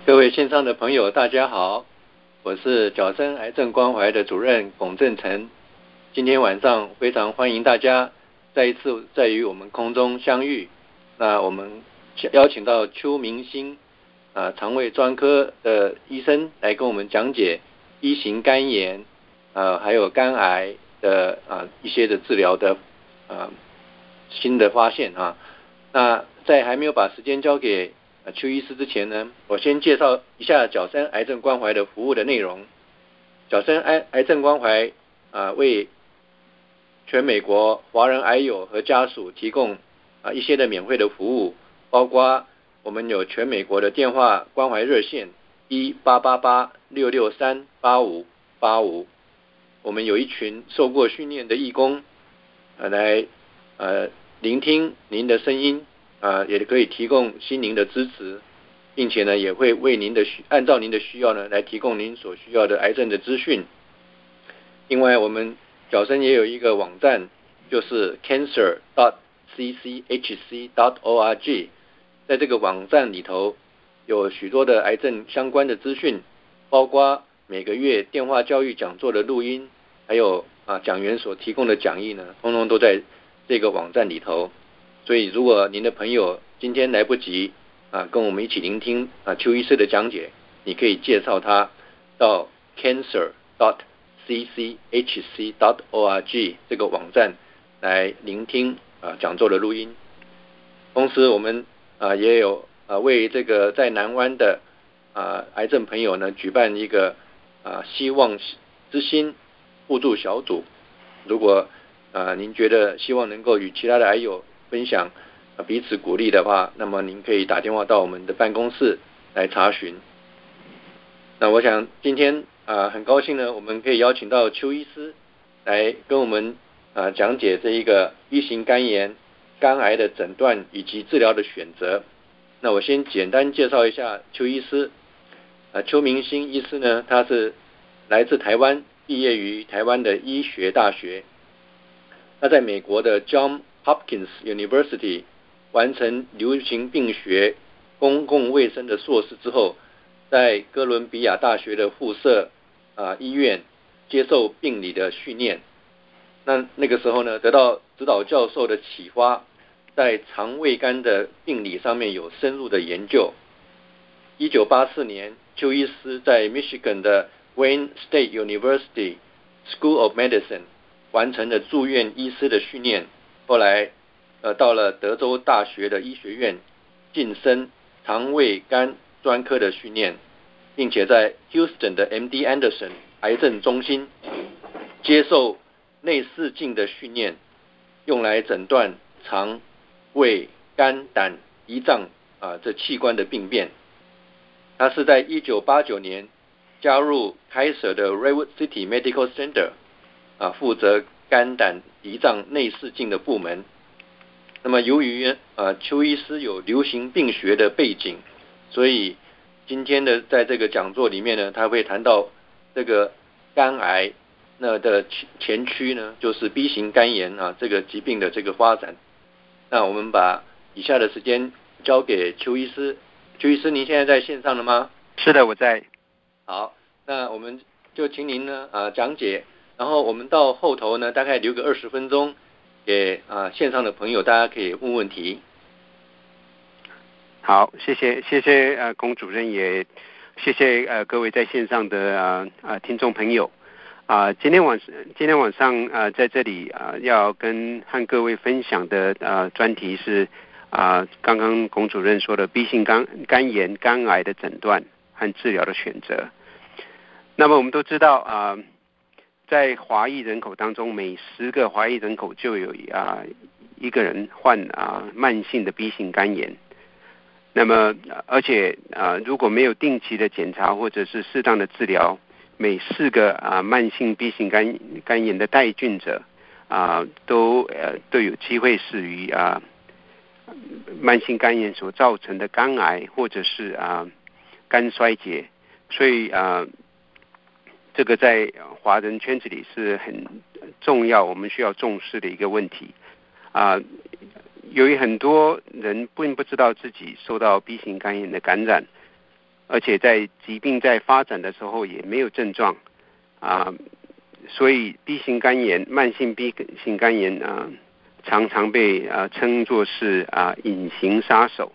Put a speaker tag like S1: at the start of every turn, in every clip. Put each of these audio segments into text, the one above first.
S1: 各位线上的朋友，大家好，我是角生癌症关怀的主任龚正成。今天晚上非常欢迎大家再一次在与我们空中相遇。那我们邀请到邱明兴肠胃专科的医生来跟我们讲解一型肝炎还有肝癌的一些的治疗的新的发现啊。那在还没有把时间交给邱医师之前呢，我先介绍一下角生癌症关怀的服务的内容。角生癌症关怀为全美国华人癌友和家属提供一些的免费的服务，包括我们有全美国的电话关怀热线1888-663-8585，我们有一群受过训练的义工来聆听您的声音也可以提供心灵的支持，并且呢也会为按照您的需要呢来提供您所需要的癌症的资讯。另外我们角生也有一个网站，就是 cancer.cchc.org， 在这个网站里头有许多的癌症相关的资讯，包括每个月电话教育讲座的录音，还有讲员所提供的讲义呢，通通都在这个网站里头。所以如果您的朋友今天来不及跟我们一起聆听邱医师的讲解，你可以介绍他到 cancer.cchc.org 这个网站来聆听讲座的录音。同时我们也有为这个在南湾的癌症朋友呢举办一个希望之心互助小组。如果您觉得希望能够与其他的癌友分享彼此鼓励的话，那么您可以打电话到我们的办公室来查询。那我想今天很高兴呢，我们可以邀请到邱医师来跟我们讲解这一个一型肝炎肝癌的诊断以及治疗的选择。那我先简单介绍一下邱医师。邱明兴医师呢，他是来自台湾，毕业于台湾的医学大学。他在美国的 John Hopkins University 完成流行病学公共卫生的硕士之后，在哥伦比亚大学的附设医院接受病理的训练。那个时候呢，得到指导教授的启发，在肠胃肝的病理上面有深入的研究。1984年，邱医师在 Michigan 的 Wayne State University School of Medicine 完成了住院医师的训练，后来到了德州大学的医学院晋升肠胃肝专科的训练，并且在 Houston 的 MD Anderson 癌症中心接受内视镜的训练，用来诊断肠、胃、肝、胆、胰脏这器官的病变。他是在1989年加入开设的 Redwood City Medical Center负责肝胆胰脏内视镜的部门。那么由于邱医师有流行病学的背景，所以今天的在这个讲座里面呢，他会谈到这个肝癌的前驱呢，就是 B 型肝炎这个疾病的这个发展。那我们把以下的时间交给邱医师。邱医师，您现在在线上了吗？
S2: 是的，我在。
S1: 好，那我们就请您呢讲解，然后我们到后头呢大概留个20分钟给线上的朋友，大家可以问问题。
S2: 好，谢谢龚主任，也谢谢各位在线上的听众朋友。今天晚上在这里要和各位分享的专题是刚刚龚主任说的 B 型肝炎肝癌的诊断和治疗的选择。那么我们都知道在华裔人口当中，每10个华裔人口就有一个人患慢性的 B 型肝炎。那么而且如果没有定期的检查或者是适当的治疗，每4个慢性 B 型肝炎的带菌者都有机会死于慢性肝炎所造成的肝癌或者是肝衰竭。所以这个在华人圈子里是很重要，我们需要重视的一个问题。由于很多人并不知道自己受到 B 型肝炎的感染， 而且在疾病在发展的时候也没有症状所以 B 型肝炎、慢性 B 型肝炎常常被称作是隐形杀手。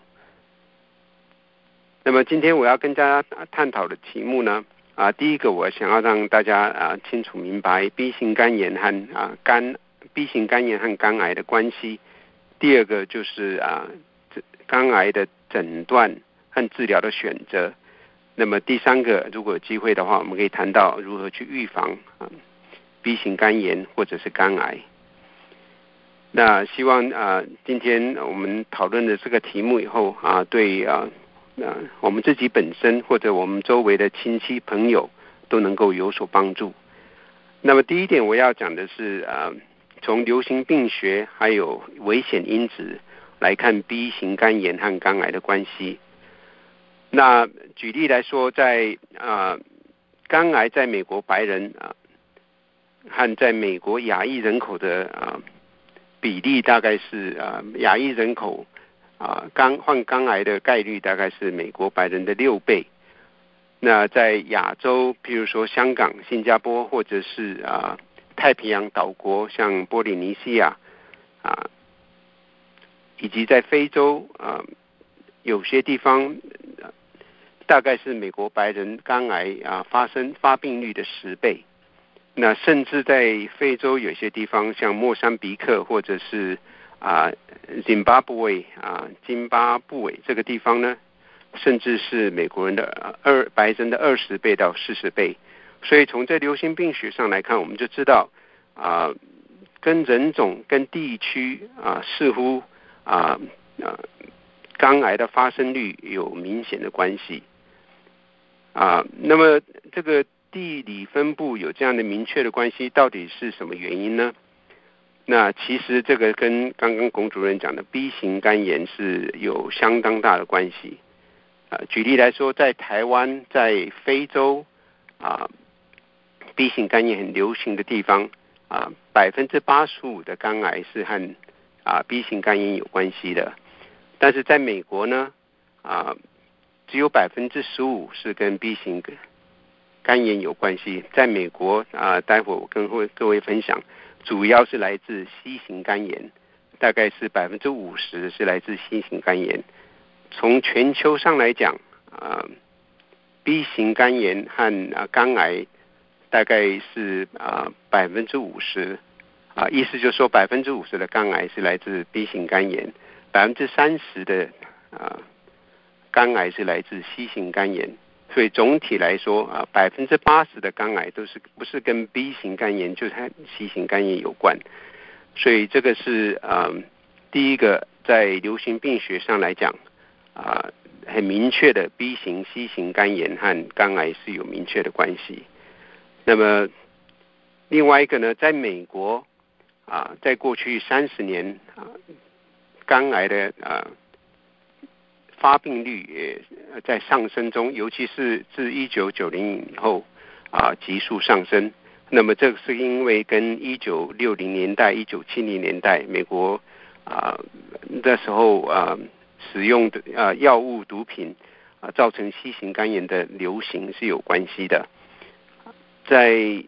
S2: 那么今天我要跟大家探讨的题目呢第一个我想要让大家清楚明白 B 型肝炎和B 型肝炎和肝癌的关系。第二个就是肝癌的诊断和治疗的选择。那么第三个，如果有机会的话，我们可以谈到如何去预防B 型肝炎或者是肝癌。那希望今天我们讨论的这个题目以后对我们自己本身或者我们周围的亲戚朋友都能够有所帮助。那么第一点我要讲的是从流行病学还有危险因子来看 B 型肝炎和肝癌的关系。那举例来说，在肝癌在美国白人和在美国亚裔人口的比例大概是亚裔人口患肝癌的概率大概是美国白人的6倍。那在亚洲，譬如说香港、新加坡或者是太平洋岛国，像波利尼西亚以及在非洲有些地方大概是美国白人肝癌发病率的10倍。那甚至在非洲有些地方，像莫桑比克或者是津巴布韦这个地方呢，甚至是美国人的白人的20倍到40倍。所以从这流行病学上来看，我们就知道跟人种跟地区似乎肝癌的发生率有明显的关系那么这个地理分布有这样的明确的关系，到底是什么原因呢？那其实这个跟刚刚龚主任讲的 B 型肝炎是有相当大的关系举例来说，在台湾、在非洲B 型肝炎很流行的地方85%的肝癌是和B 型肝炎有关系的。但是在美国呢只有15%是跟 B 型肝炎有关系。在美国待会我跟各位分享，主要是来自 C 型肝炎，大概是50%是来自 C 型肝炎。从全球上来讲B 型肝炎和肝癌大概是50%意思就是说50%的肝癌是来自 B 型肝炎，30%的肝癌是来自 C 型肝炎。所以总体来说80%的肝癌都是不是跟 B 型肝炎就是和 C 型肝炎有关。所以这个是第一个在流行病学上来讲很明确的 B 型 C 型肝炎和肝癌是有明确的关系。那么另外一个呢，在美国在过去30年肝癌的发病率也在上升中，尤其是自1990年以后急速上升。那么这是因为跟1960年代、1970年代美国那时候使用的药物毒品造成 C 型肝炎的流行是有关系的。在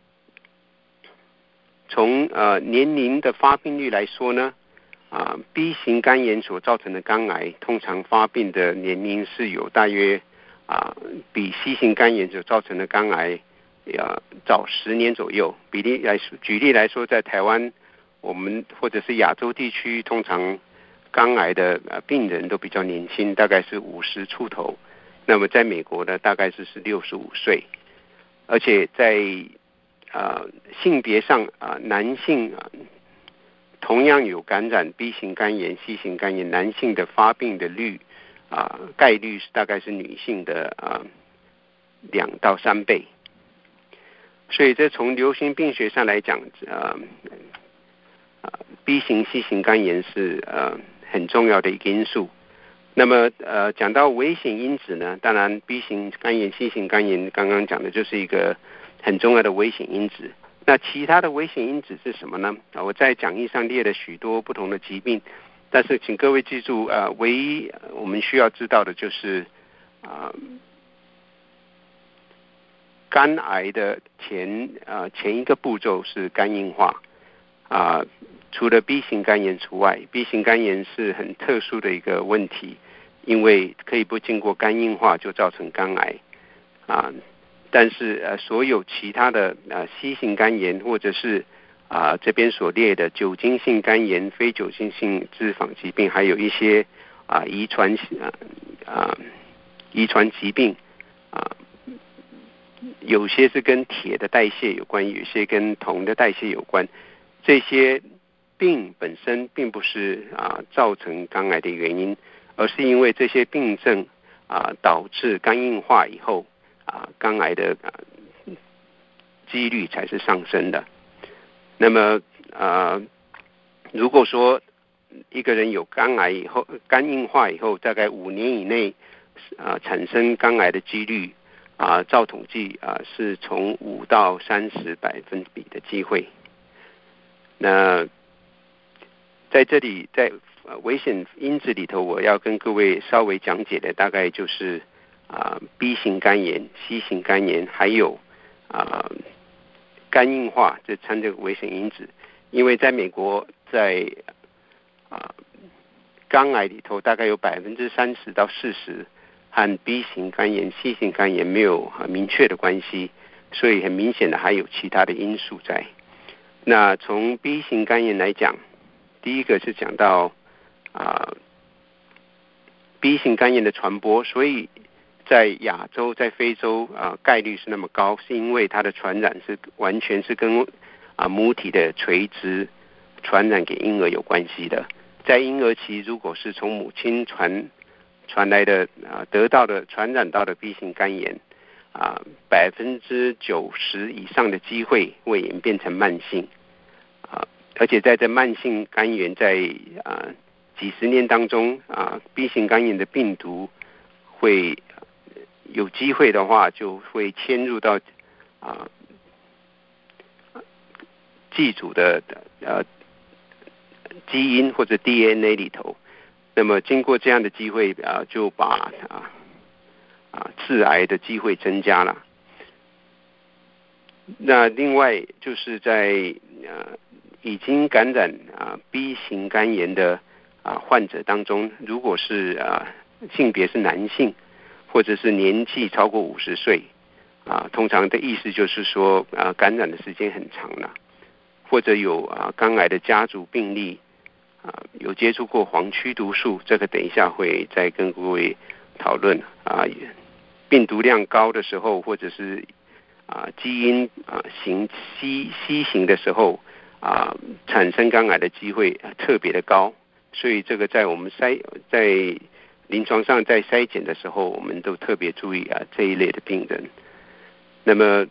S2: 从年龄的发病率来说呢B 型肝炎所造成的肝癌通常发病的年龄是有大约比 C 型肝炎所造成的肝癌早10年左右。举例来说，在台湾我们或者是亚洲地区，通常肝癌的病人都比较年轻，大概是50出头。那么在美国呢，大概是65岁。而且在性别上男性同样有感染 B 型肝炎、C 型肝炎，男性的发病的概率大概是女性的2到3倍。所以这从流行病学上来讲B 型 C 型肝炎是很重要的一个因素。那么讲到危险因子呢，当然 B 型肝炎、C 型肝炎刚刚讲的就是一个很重要的危险因子。那其他的危险因子是什么呢？我在讲义上列了许多不同的疾病，但是请各位记住唯一我们需要知道的就是肝癌的前一个步骤是肝硬化除了 B 型肝炎除外 ，B 型肝炎是很特殊的一个问题，因为可以不经过肝硬化就造成肝癌但是所有其他的C 型肝炎或者是这边所列的酒精性肝炎、非酒精性脂肪疾病，还有一些遗传疾病有些是跟铁的代谢有关，有些跟铜的代谢有关。这些病本身并不是造成肝癌的原因，而是因为这些病症导致肝硬化以后肝癌的几率才是上升的。那么如果说一个人有肝癌以后，肝硬化以后，大概5年以内产生肝癌的几率照统计是从5到30%的机会。那在这里，在危险因子里头，我要跟各位稍微讲解的大概就是B 型肝炎、C 型肝炎，还有肝硬化这3个危险因子。因为在美国，在肝癌里头大概有30%到40%和 B 型肝炎、C 型肝炎没有明确的关系，所以很明显的还有其他的因素在。那从 B 型肝炎来讲，第一个是讲到B 型肝炎的传播，所以在亚洲、在非洲概率是那么高，是因为它的传染是完全是跟母体的垂直传染给婴儿有关系的。在婴儿期，如果是从母亲传来的得到的传染到的 B 型肝炎90%以上的机会会演变成慢性而且在这慢性肝炎在几十年当中B 型肝炎的病毒会有机会的话就会迁入到寄主的基因或者 DNA 里头。那么经过这样的机会就把致癌的机会增加了。那另外就是在已经感染B 型肝炎的患者当中，如果是性别是男性，或者是年纪超过50岁通常的意思就是说感染的时间很长了，或者有肝癌的家族病例有接触过黄曲毒素，这个等一下会再跟各位讨论病毒量高的时候，或者是基因型 C 型的时候产生肝癌的机会特别的高，所以这个在我们在临床上在筛检的时候，我们都特别注意这一类的病人。那么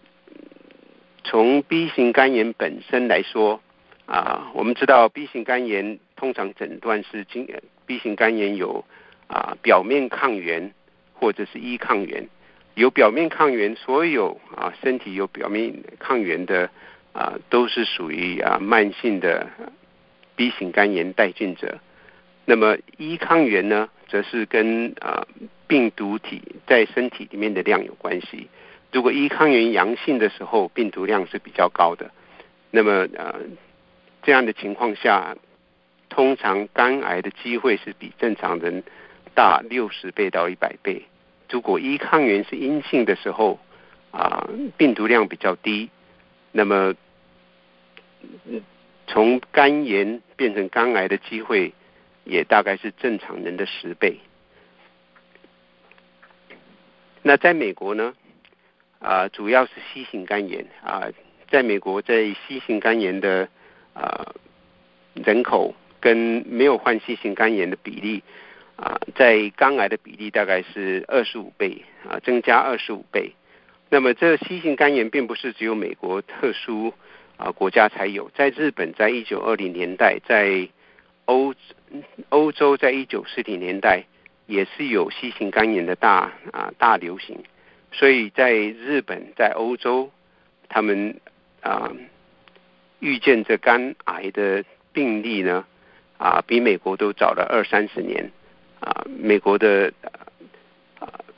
S2: 从 B 型肝炎本身来说我们知道 B 型肝炎通常诊断是B 型肝炎有表面抗原或者是E抗原。有表面抗原，所有身体有表面抗原的都是属于慢性的 B 型肝炎带菌者。那么E抗原呢，则是跟病毒体在身体里面的量有关系。如果E抗原阳性的时候，病毒量是比较高的。那么这样的情况下，通常肝癌的机会是比正常人大60倍到100倍。如果E抗原是阴性的时候病毒量比较低，那么从肝炎变成肝癌的机会也大概是正常人的10倍。那在美国呢主要是 C 型肝炎在美国在 C 型肝炎的人口跟没有患 C 型肝炎的比例在肝癌的比例大概是25倍增加25倍。那么这 C 型肝炎并不是只有美国特殊国家才有，在日本在1920年代，在欧洲在1940年代也是有 C 型肝炎的大流行。所以在日本在欧洲他们遇见这肝癌的病例呢比美国都早了20-30年美国的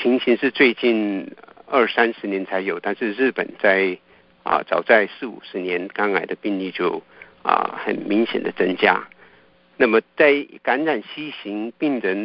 S2: 情形是最近20-30年才有，但是日本早在40-50年，肝癌的病例就很明显的增加。那么在感染C型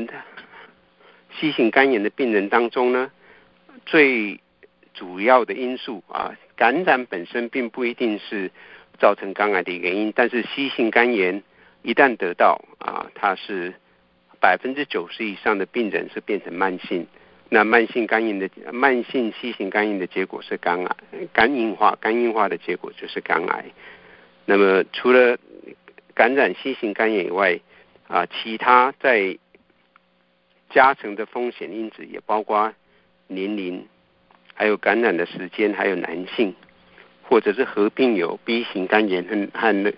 S2: 肝炎的病人当中呢，最主要的因素感染本身并不一定是造成肝癌的原因，但是 C 型肝炎一旦得到它是90%以上的病人是变成慢性。那慢性 C 型肝炎的结果是肝癌，肝硬化的结果就是肝癌。那么除了感染 C 型肝炎以外其他在加成的风险因子也包括年龄，还有感染的时间，还有男性，或者是合并有 B 型肝炎和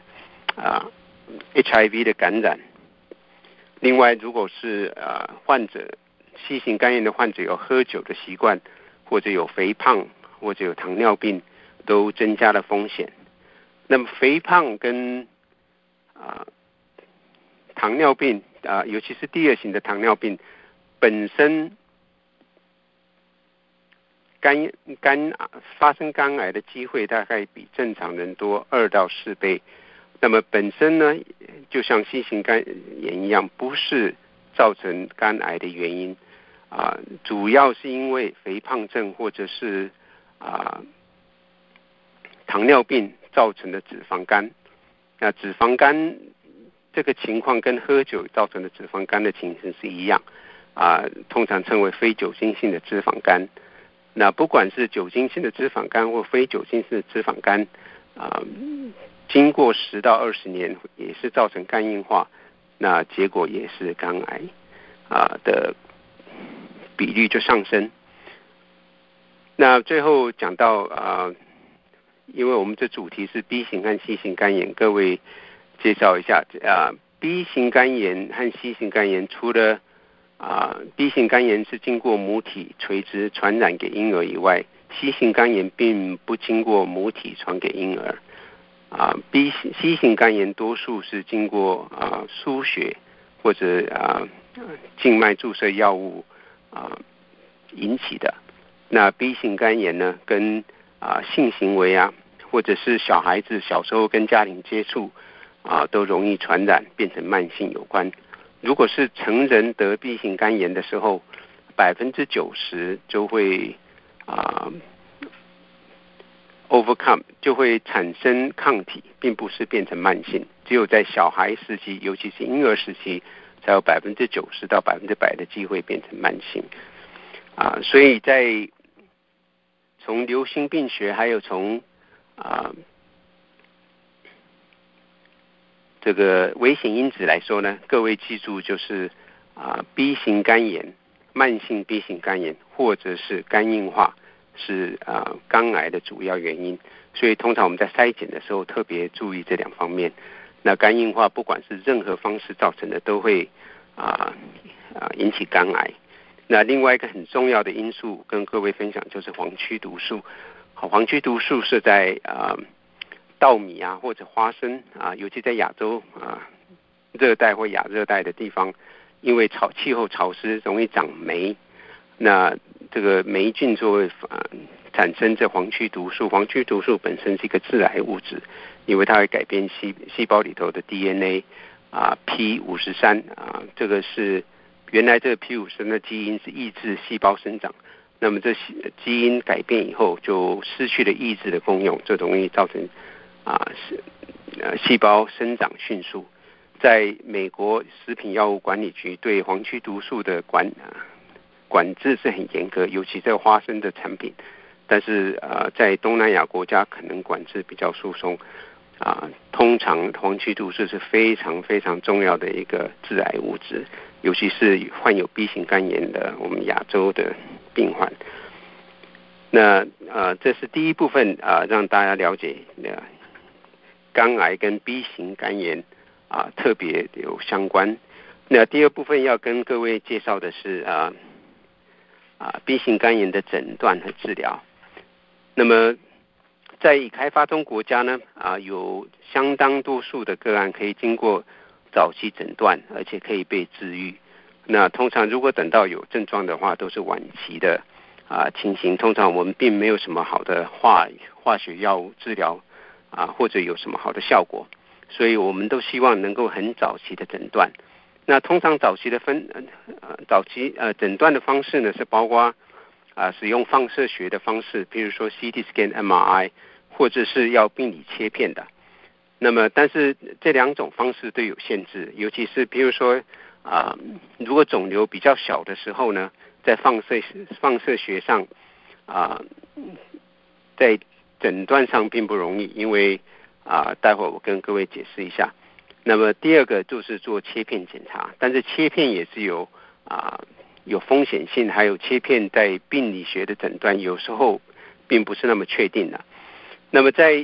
S2: HIV 的感染。另外，如果是患者 C 型肝炎的患者有喝酒的习惯，或者有肥胖，或者有糖尿病，都增加了风险。那么肥胖跟糖尿病尤其是第2型的糖尿病本身发生肝癌的机会大概比正常人多2到4倍。那么本身呢，就像 C 型肝炎一样，不是造成肝癌的原因主要是因为肥胖症或者是糖尿病造成的脂肪肝。那脂肪肝这个情况跟喝酒造成的脂肪肝的情形是一样通常称为非酒精性的脂肪肝。那不管是酒精性的脂肪肝或非酒精性的脂肪肝经过10到20年也是造成肝硬化，那结果也是肝癌的比率就上升。那最后讲到因为我们这主题是 B 型和 C 型肝炎，各位介绍一下B 型肝炎和 C 型肝炎，除了B 型肝炎是经过母体垂直传染给婴儿以外， C 型肝炎并不经过母体传给婴儿C 型肝炎多数是经过输血或者静脉注射药物引起的。那 B 型肝炎呢，跟性行为或者是小孩子小时候跟家庭接触都容易传染变成慢性有关。如果是成人得 B 型肝炎的时候，90%就会overcome 就会产生抗体，并不是变成慢性。只有在小孩时期，尤其是婴儿时期，才有90%到100%的机会变成慢性所以在从流行病学还有从这个危险因子来说呢，各位记住就是B 型肝炎、慢性 B 型肝炎或者是肝硬化是肝癌的主要原因。所以通常我们在筛检的时候特别注意这2方面。那肝硬化不管是任何方式造成的，都会引起肝癌。那另外一个很重要的因素跟各位分享就是黄曲毒素。黄曲毒素是在稻米或者花生尤其在亚洲热带或亚热带的地方，因为气候潮湿容易长霉，那这个霉菌就会产生这黄曲毒素。黄曲毒素本身是一个致癌物质，因为它会改变细胞里头的 DNA P53这个是原来这个 P53的基因是抑制细胞生长，那么这基因改变以后就失去了抑制的功用，就容易造成细胞生长迅速。在美国食品药物管理局对黄曲毒素的管制是很严格，尤其在花生的产品，但是在东南亚国家可能管制比较疏松通常黄曲毒素是非常非常重要的一个致癌物质，尤其是患有 B 型肝炎的我们亚洲的病患。那这是第一部分让大家了解肝癌跟 B 型肝炎特别有相关。那第二部分要跟各位介绍的是B 型肝炎的诊断和治疗。那么在已开发中国家呢有相当多数的个案可以经过早期诊断，而且可以被治愈。 那通常如果等到有症状的话，都是晚期的情形。通常我们并没有什么好的化学药物治疗或者有什么好的效果，所以我们都希望能够很早期的诊断。那通常早期诊断的方式呢，是包括使用放射学的方式，比如说 CT scan、MRI， 或者是要病理切片的。那么但是这两种方式都有限制，尤其是比如说如果肿瘤比较小的时候呢，在放射学上在诊断上并不容易，因为待会我跟各位解释一下。那么第二个就是做切片检查，但是切片也是有风险性，还有切片在病理学的诊断有时候并不是那么确定的。那么在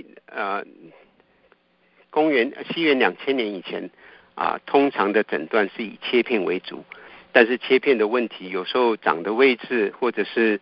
S2: 西元2000年以前通常的诊断是以切片为主，但是切片的问题有时候长的位置或者是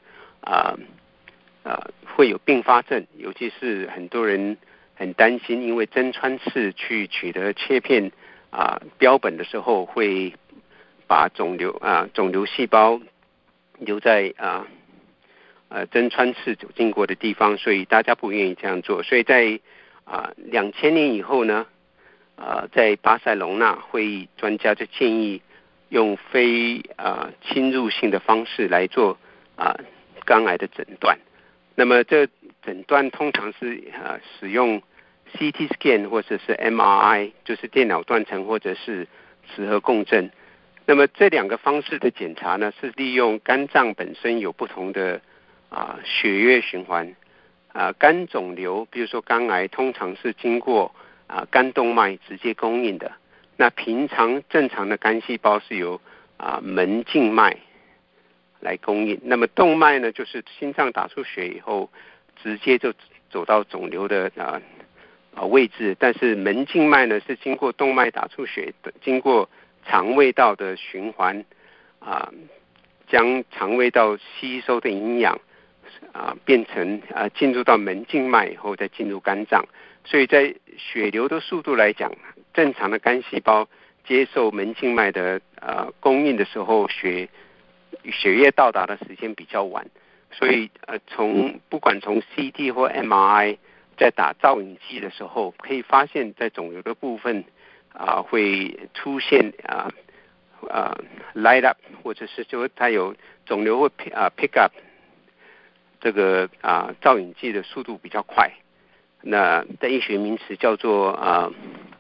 S2: 会有并发症，尤其是很多人很担心，因为针穿刺去取得切片标本的时候，会把肿瘤细胞留在针穿刺走经过的地方，所以大家不愿意这样做。所以在2000年以后呢，在巴塞隆纳会议，专家就建议用非侵入性的方式来做肝癌的诊断。那么这诊断通常是使用 CT scan 或者是 MRI， 就是电脑断层或者是磁核共振。那么这两个方式的检查呢，是利用肝脏本身有不同的血液循环。肝肿瘤比如说肝癌通常是经过肝动脉直接供应的，那平常正常的肝细胞是由门静脉来供应。那么动脉呢，就是心脏打出血以后直接就走到肿瘤的位置，但是门静脉呢是经过动脉打出血，经过肠胃道的循环将肠胃道吸收的营养变成进入到门静脉以后再进入肝脏。所以在血流的速度来讲，正常的肝细胞接受门静脉的供应的时候，血液到达的时间比较晚。所以不管从 CT 或 MRI 在打造影剂的时候，可以发现在肿瘤的部分会出现light up， 或者是就它有肿瘤会pick up 这个造影剂的速度比较快。那在医学名词叫做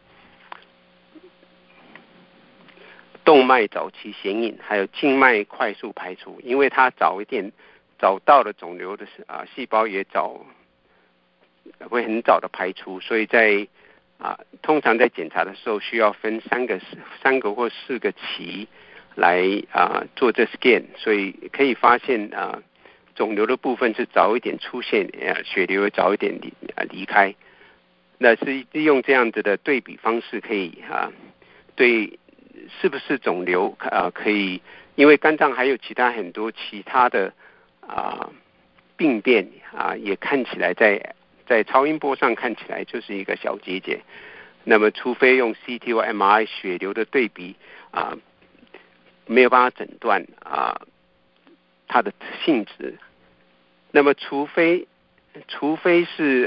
S2: 动脉早期显影，还有静脉快速排除，因为它早到了肿瘤的细胞也会很早的排除，所以在通常在检查的时候需要分三个或4个期来做这 scan， 所以可以发现肿瘤的部分是早一点出现，血流早一点离开。那是利用这样子的对比方式，可以对是不是肿瘤可以，因为肝脏还有很多其他的病变也看起来在超音波上看起来就是一个小结节。那么除非用 CT 或 MRI 血流的对比没有办法诊断它的性质。那么除非是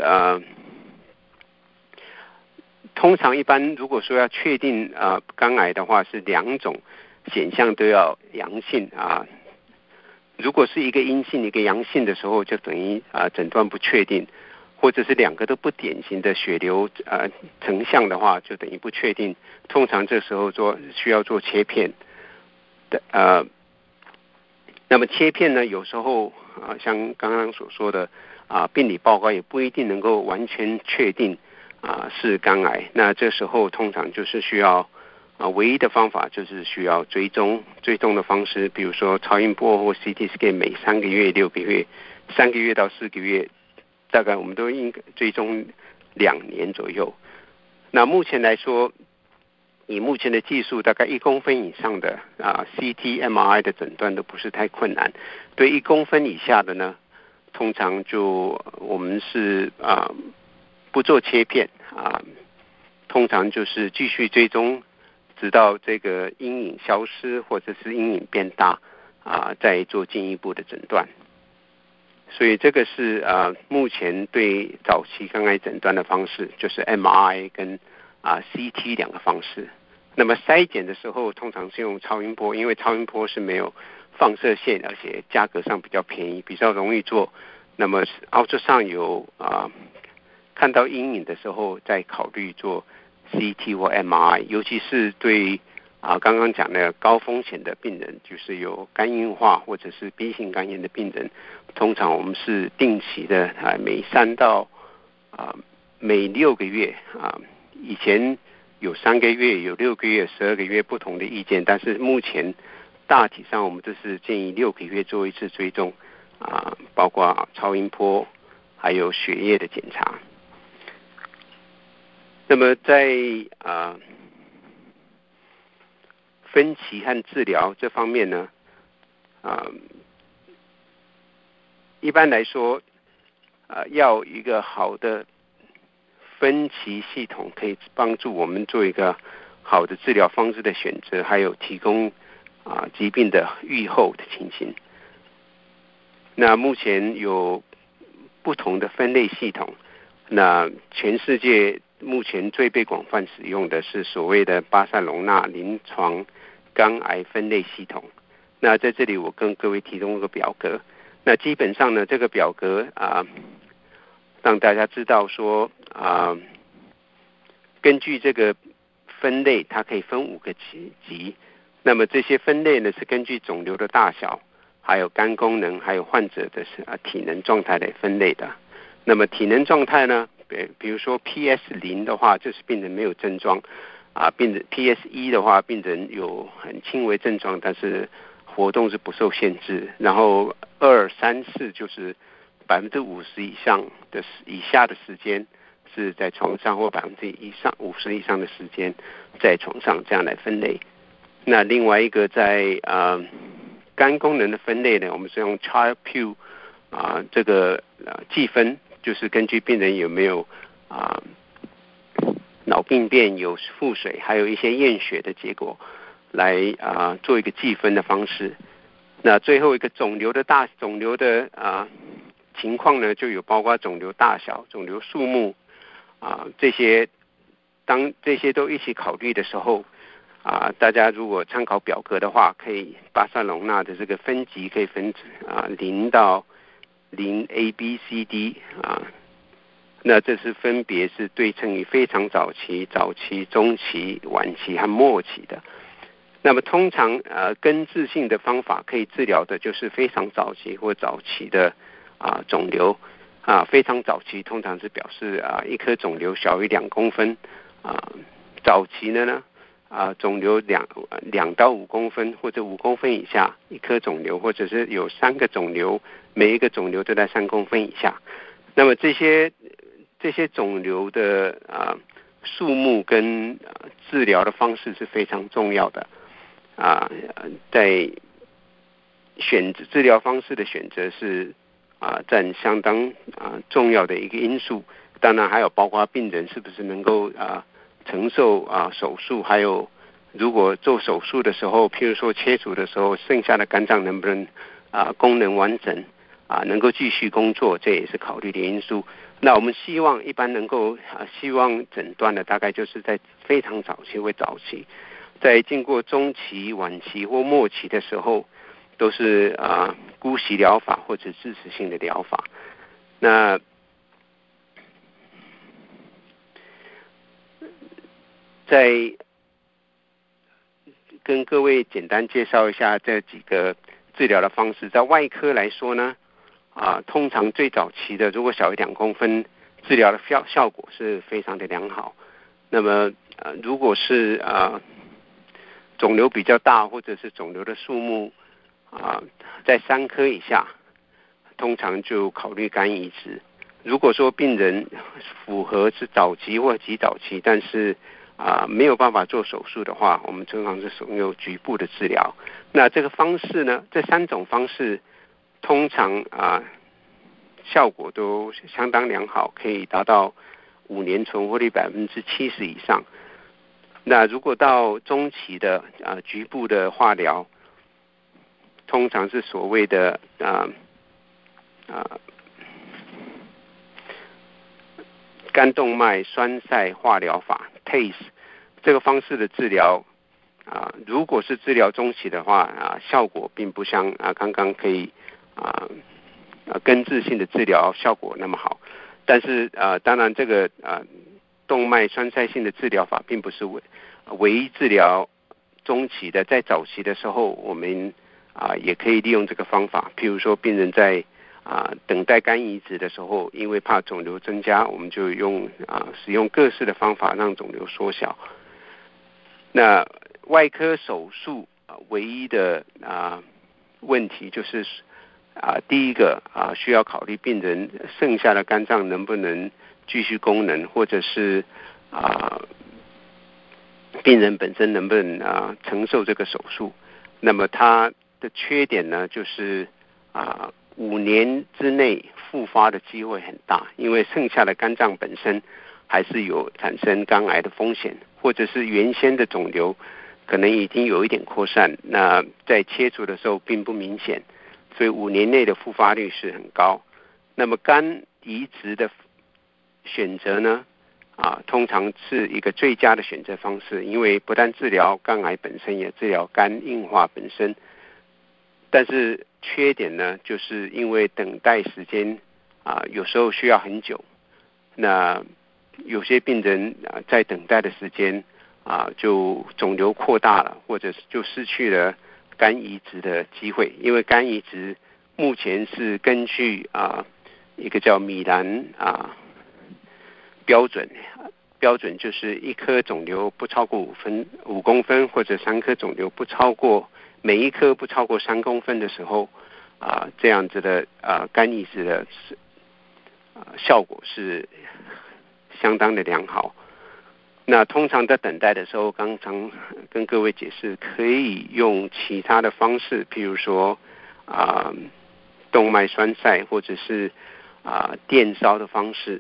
S2: 通常一般如果说要确定肝癌的话，是2种显象都要阳性如果是一个阴性一个阳性的时候，就等于诊断不确定，或者是2个都不典型的血流成像的话，就等于不确定。通常这时候需要做切片的那么切片呢，有时候像刚刚所说的病理报告也不一定能够完全确定是肝癌。那这时候通常就是需要唯一的方法就是需要追踪的方式，比如说超音波或 CT scan 每3个月、6个月、3个月到4个月，大概我们都应该追踪2年左右。那目前来说，以目前的技术，大概1公分以上的CT、MRI 的诊断都不是太困难。对1公分以下的呢，通常我们是不做切片通常就是继续追踪直到这个阴影消失或者是阴影变大再做进一步的诊断。所以这个是目前对早期肝癌诊断的方式，就是 MRI 跟CT 两个方式。那么筛检的时候通常是用超音波，因为超音波是没有放射线，而且价格上比较便宜，比较容易做。那么 ultrasound 有看到阴影的时候再考虑做 CT 或 MRI， 尤其是对刚刚讲的高风险的病人，就是有肝硬化或者是 B 型肝炎的病人，通常我们是定期的每3到每6个月以前有3个月、有6个月、12个月不同的意见，但是目前大体上我们都是建议6个月做一次追踪包括超音波还有血液的检查。那么在分期和治疗这方面呢一般来说要一个好的分期系统可以帮助我们做一个好的治疗方式的选择，还有提供疾病的预后的情形。那目前有不同的分类系统，那全世界目前最被广泛使用的是所谓的巴塞隆纳临床肝癌分类系统。那在这里我跟各位提供一个表格，那基本上呢这个表格让大家知道说根据这个分类它可以分5个级，那么这些分类呢是根据肿瘤的大小，还有肝功能，还有患者的体能状态来分类的。那么体能状态呢比如说 PS0 的话就是病人没有症状病人 PS1 的话病人有很轻微症状，但是活动是不受限制，然后2、3、4就是50%以下的时间是在床上，或50%以上的时间在床上，这样来分类。那另外一个在肝功能的分类呢，我们是用 Child-Pugh 这个计分，就是根据病人有没有脑病变、有腹水，还有一些验血的结果来做一个计分的方式。那最后一个肿瘤的情况呢，就有包括肿瘤大小、肿瘤数目这些，当这些都一起考虑的时候大家如果参考表格的话，可以巴塞隆纳的这个分级可以分0到0 ABCD 那这是分别是对称于非常早期、早期、中期、晚期和末期的。那么通常根治性的方法可以治疗的就是非常早期或早期的肿瘤非常早期通常是表示一颗肿瘤小于2公分早期的呢肿瘤2到5公分或者5公分以下一颗肿瘤，或者是有3个肿瘤，每一个肿瘤都在3公分以下。那么这些肿瘤的数目跟治疗的方式是非常重要的在治疗方式的选择是占相当重要的一个因素。当然还有包括病人是不是能够承受手术，还有如果做手术的时候，譬如说切除的时候，剩下的肝脏能不能功能完整能够继续工作，这也是考虑的因素。那我们希望一般能够希望诊断的大概就是在非常早期或早期，在经过中期、晚期或末期的时候，都是姑息疗法或者支持性的疗法。那在跟各位简单介绍一下这几个治疗的方式。在外科来说呢通常最早期的如果小于2公分，治疗的效果是非常的良好。那么如果是肿瘤比较大，或者是肿瘤的数目在3颗以下，通常就考虑肝移植。如果说病人符合是早期或极早期，但是没有办法做手术的话，我们通常是使用局部的治疗。那这个方式呢，这3种方式通常效果都相当良好，可以达到5年存活率70%以上。 那如果到中期的局部的化疗，通常是所谓的肝动脉栓塞化疗法 TACE 这个方式的治疗如果是治疗中期的话效果并不像刚刚可以根治性的治疗效果那么好，但是当然这个动脉栓塞性的治疗法并不是唯一治疗中期的，在早期的时候我们也可以利用这个方法，譬如说病人在等待肝移植的时候，因为怕肿瘤增加，我们就使用各式的方法让肿瘤缩小。那外科手术唯一的问题就是第一个需要考虑病人剩下的肝脏能不能继续功能，或者是病人本身能不能承受这个手术。那么它的缺点呢，就是5年之内复发的机会很大，因为剩下的肝脏本身还是有产生肝癌的风险，或者是原先的肿瘤可能已经有一点扩散，那在切除的时候并不明显，所以5年内的复发率是很高。那么肝移植的选择呢通常是一个最佳的选择方式，因为不但治疗肝癌本身，也治疗肝硬化本身。但是缺点呢，就是因为等待时间有时候需要很久，那有些病人在等待的时间就肿瘤扩大了，或者就失去了肝移植的机会，因为肝移植目前是根据一个叫米兰标准就是一颗肿瘤不超过5公分，或者3颗肿瘤每一颗不超过3公分的时候这样子的肝移植的效果是相当的良好。那通常在等待的时候，刚常跟各位解释，可以用其他的方式，譬如说动脉栓塞，或者是电烧的方式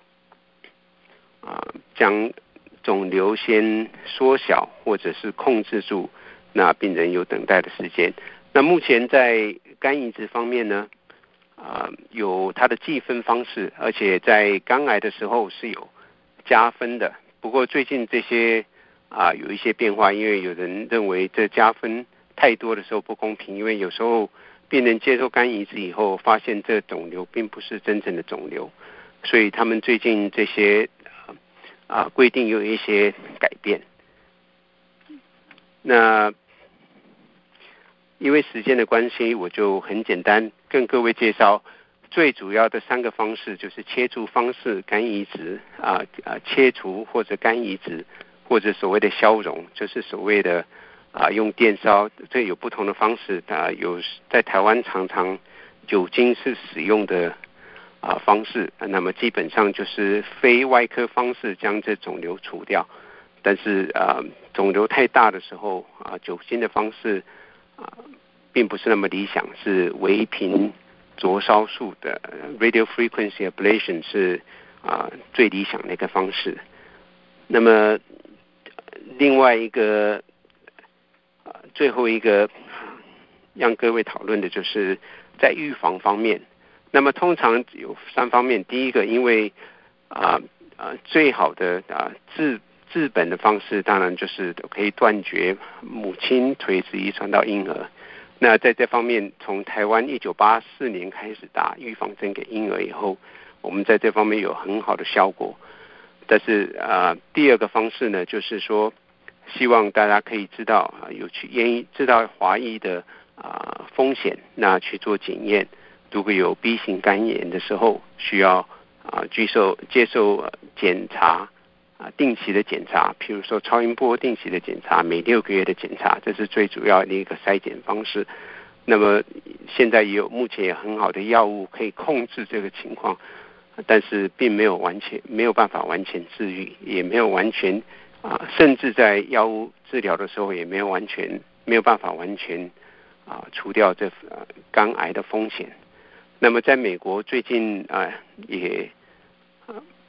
S2: 将肿瘤先缩小或者是控制住，那病人有等待的时间。那目前在肝移植方面呢有它的计分方式，而且在肝癌的时候是有加分的。不过最近这些有一些变化，因为有人认为这加分太多的时候不公平，因为有时候病人接受肝移植以后发现这肿瘤并不是真正的肿瘤，所以他们最近这些规定有一些改变。那因为时间的关系，我就很简单跟各位介绍最主要的3个方式，就是切除方式、肝移植切除或者肝移植，或者所谓的消融，就是所谓的用电烧，这有不同的方式有在台湾常常酒精是使用的方式，那么基本上就是非外科方式将这肿瘤除掉。但是肿瘤太大的时候酒精的方式并不是那么理想，是微频灼烧术的 radio frequency ablation 是最理想的一个方式。那么另外一个最后一个让各位讨论的就是在预防方面。那么通常有3方面，第一个因为最好的治本的方式当然就是可以断绝母亲垂直遗传到婴儿。那在这方面，从台湾1984年开始打预防针给婴儿以后，我们在这方面有很好的效果。但是第2个方式呢，就是说希望大家可以知道知道华裔的风险，那去做检验。如果有 B 型肝炎的时候，需要接受检查定期的检查，譬如说超音波定期的检查，每6个月的检查，这是最主要的一个筛检方式。那么现在目前也很好的药物可以控制这个情况，但是并没有办法完全治愈，也没有完全甚至在药物治疗的时候也没有办法完全除掉这肝癌的风险。那么在美国最近也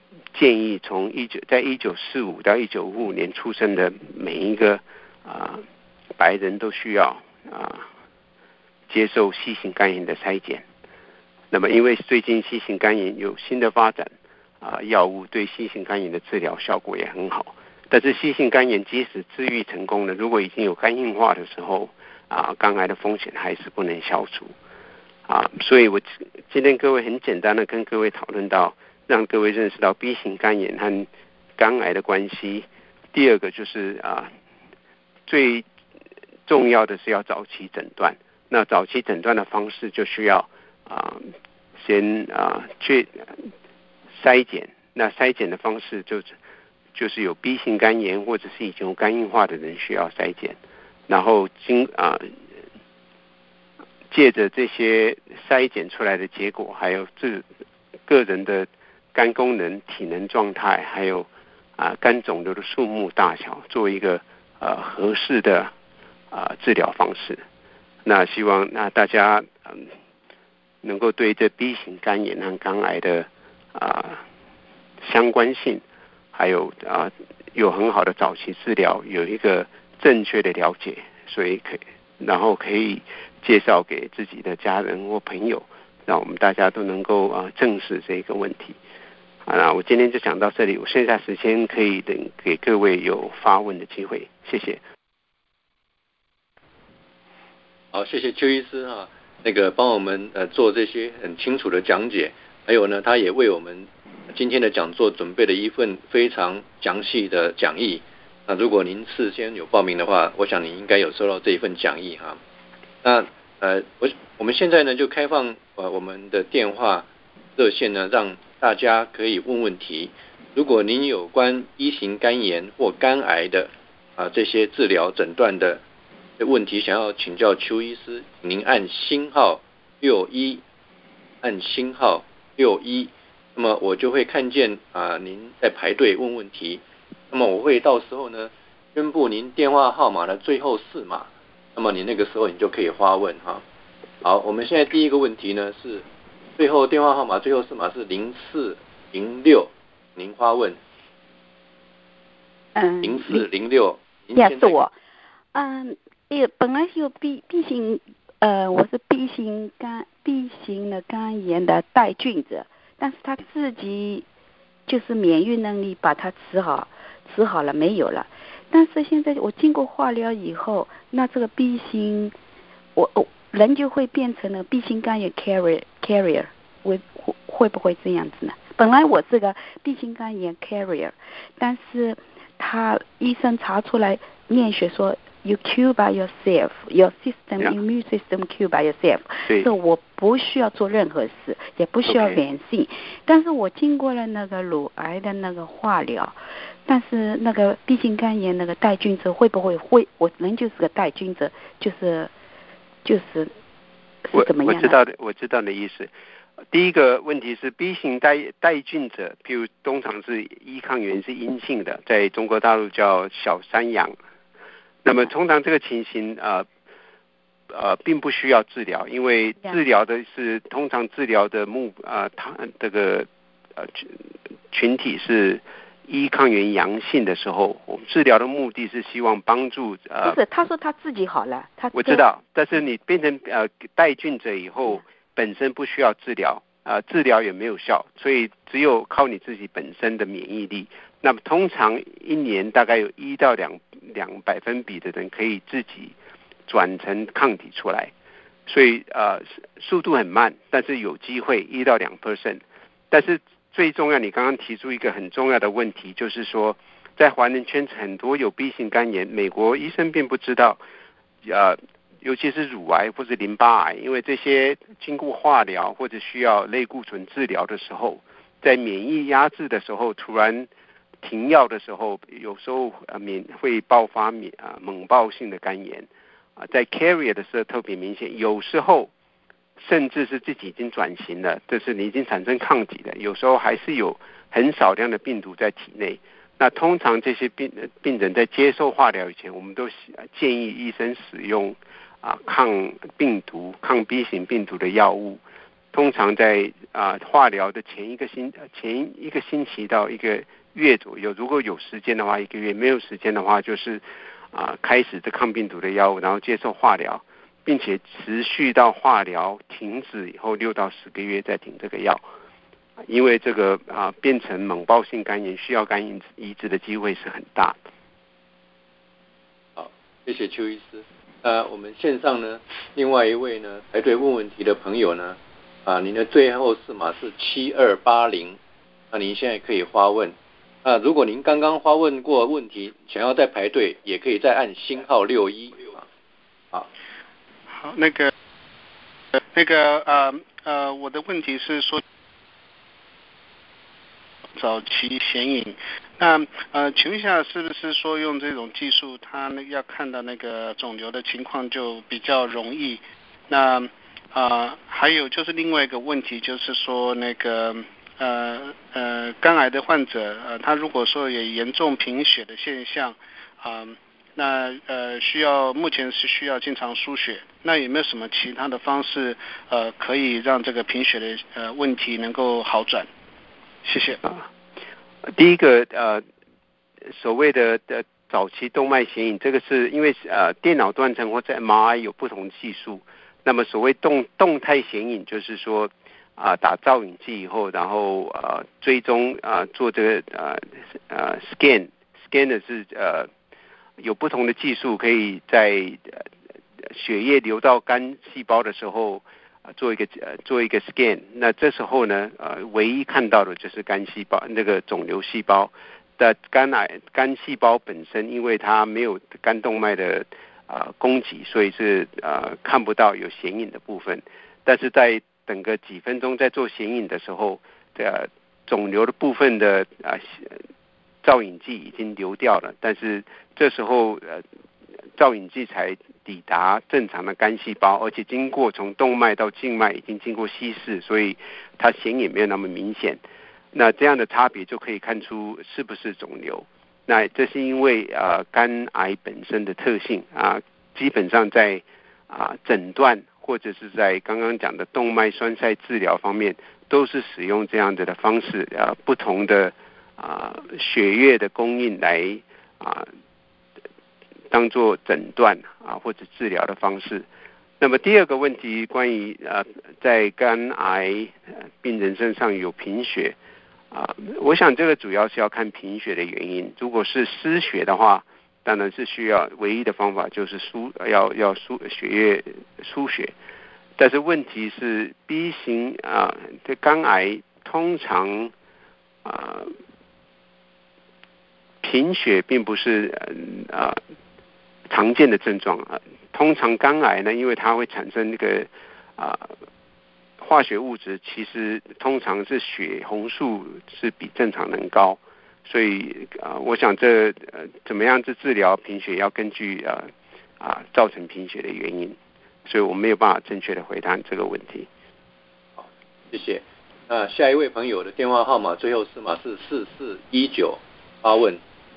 S2: 建议在1945到1955年出生的每一个白人都需要接受 C 型肝炎的筛检。那么因为最近 C 型肝炎有新的发展药物对 C 型肝炎的治疗效果也很好，但是 C 型肝炎即使治愈成功了，如果已经有肝硬化的时候肝癌的风险还是不能消除所以我今天各位很简单的跟各位讨论到，让各位认识到 B 型肝炎和肝癌的关系。第二个就是最重要的是要早期诊断。那早期诊断的方式就需要先去筛检。那筛检的方式就是有 B 型肝炎或者是已经有肝硬化的人需要筛检，然后借着这些筛检出来的结果，还有个人的肝功能、体能状态，还有肝肿瘤的数目大小，做一个合适的治疗方式。那希望大家能够对这 B 型肝炎和肝癌的相关性，还有有很好的早期治疗，有一个正确的了解，所以然后可以介绍给自己的家人或朋友，让我们大家都能够正视这个问题。我今天就讲到这里，我剩下时间可以给各位有发问的机会，谢谢。
S1: 好，谢谢邱医师帮我们做这些很清楚的讲解，还有呢，他也为我们今天的讲座准备了一份非常详细的讲义。那如果您事先有报名的话，我想您应该有收到这一份讲义那我们现在呢就开放我们的电话热线呢，让大家可以问问题。如果您有关一型肝炎或肝癌的这些治疗诊断的问题想要请教邱医师，您按星号61，按星号61，那么我就会看见您在排队问问题。那么我会到时候呢宣布您电话号码的最后4码，那么你那个时候你就可以发问好，我们现在第一个问题呢是最后电话号码最后4码是0406，您发问。0406，
S3: 也是我。本来有 B 型，我是 B 型的肝炎的带菌者，但是他自己就是免疫能力把它治好了没有了。但是现在我经过化疗以后，那这个 B 型，人就会变成了 B 型肝炎 carrier， 会不会这样子呢？本来我是个 B 型肝炎 carrier， 但是医生查出来验血说 you cure by yourself, your immune system cure by yourself， 所以我不需要做任何事，也不需要远信。但是我经过了那个乳癌的那个化疗，但是那个 B 型肝炎那个带菌者会不会我人就是个带菌者，就是怎么样？
S2: 我知道的意思。第一个问题是 B 型带菌者，譬如通常是E抗原是阴性的，在中国大陆叫小山羊。那么通常这个情形并不需要治疗，因为治疗的是通常治疗的这个群体是E抗原阳性的时候，我们治疗的目的是希望帮助
S3: 不是，他说他自己好了，
S2: 我知道，但是你变成带菌者以后，本身不需要治疗治疗也没有效，所以只有靠你自己本身的免疫力。那么通常一年大概有1到2%的人可以自己转成抗体出来，所以速度很慢，但是有机会1到2%。但是最重要，你刚刚提出一个很重要的问题，就是说在华人圈子很多有 B 型肝炎，美国医生并不知道尤其是乳癌或者淋巴癌，因为这些经过化疗或者需要类固醇治疗的时候，在免疫压制的时候突然停药的时候，有时候会爆发猛爆性的肝炎在 carrier 的时候特别明显，有时候甚至是自己已经转型了，就是你已经产生抗体了，有时候还是有很少量的病毒在体内。那通常这些病人在接受化疗以前，我们都建议医生使用抗病毒、抗 B 型病毒的药物。 通常在化疗的前一个星期到1个月左右，如果有时间的话1个月，没有时间的话就是开始这抗病毒的药物，然后接受化疗，并且持续到化疗停止以后6到10个月再停这个药，因为这个变成猛暴性肝炎需要肝移植的机会是很大的。
S1: 好，谢谢邱医师。我们线上呢，另外一位呢排队问问题的朋友呢，您的最后4码是7280，那您现在可以发问。如果您刚刚发问过问题，想要再排队，也可以再按星号61。好，
S4: 那个我的问题是说早期显影，那请问一下，是不是说用这种技术，它要看到那个肿瘤的情况就比较容易？那还有就是另外一个问题，就是说那个肝癌的患者，他如果说有严重贫血的现象，那目前是需要经常输血，那有没有什么其他的方式可以让这个贫血的问题能够好转？谢谢。
S2: 第一个所谓的早期动脉显影，这个是因为电脑断层或者 MRI 有不同技术。那么所谓动态显影，就是说打造影剂以后，然后追踪做这个scan 的是有不同的技术，可以在血液流到肝细胞的时候做一个 scan。那这时候呢唯一看到的就是肝细胞那个肿瘤细胞的肝细胞本身，因为它没有肝动脉的供给，所以是看不到有显影的部分。但是在等个几分钟在做显影的时候，肿瘤的部分的造影剂已经流掉了，但是这时候造影剂才抵达正常的肝细胞，而且经过从动脉到静脉已经经过稀释，所以它显影没有那么明显。那这样的差别就可以看出是不是肿瘤。那这是因为肝癌本身的特性基本上在诊断或者是在刚刚讲的动脉栓塞治疗方面，都是使用这样子的方式不同的血液的供应来当做诊断或者治疗的方式。那么第二个问题，关于在肝癌病人身上有贫血我想这个主要是要看贫血的原因。如果是失血的话，当然是需要唯一的方法就是要血液输血。但是问题是 B 型这肝癌通常贫血并不是常见的症状通常肝癌呢，因为它会产生那个化学物质，其实通常是血红素是比正常人高，所以我想这怎么样治疗贫血要根据造成贫血的原因，所以我没有办法正确的回答这个问题。
S1: 好，谢谢。下一位朋友的电话号码最后4码是4419，发问。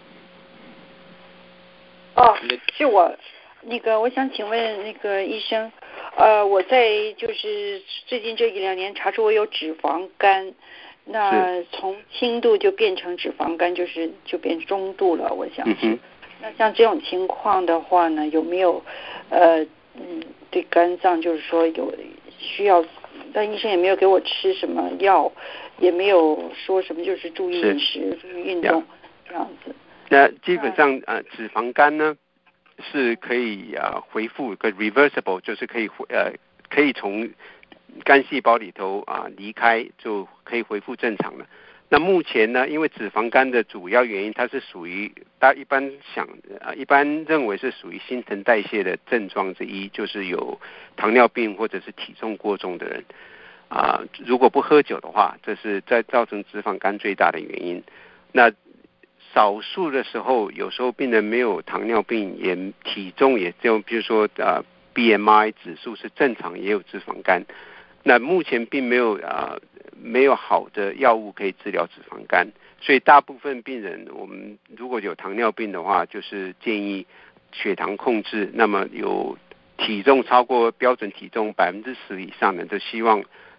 S5: 是我。我想请问那个医生，我在就是最近这1-2年查出我有脂肪肝，那从轻度就变成脂肪肝，就变中度了。我想是，那像这种情况的话呢，有没有对肝脏就是说有需要？但医生也没有给我吃什么药，也没有说什么就是注意饮食、注意运动这样子。
S2: 那基本上脂肪肝呢？是可以恢复个 reversible， 就是可以从肝细胞里头离开，就可以恢复正常了。那目前呢，因为脂肪肝的主要原因，它是属于一般认为是属于新陈代谢的症状之一，就是有糖尿病或者是体重过重的人如果不喝酒的话，这是在造成脂肪肝最大的原因。那少数的时候，有时候病人没有糖尿病，也体重也就比如说BMI 指数是正常，也有脂肪肝。那目前并没有好的药物可以治疗脂肪肝，所以大部分病人，我们如果有糖尿病的话，就是建议血糖控制。那么有体重超过标准体重10%以上的，就希望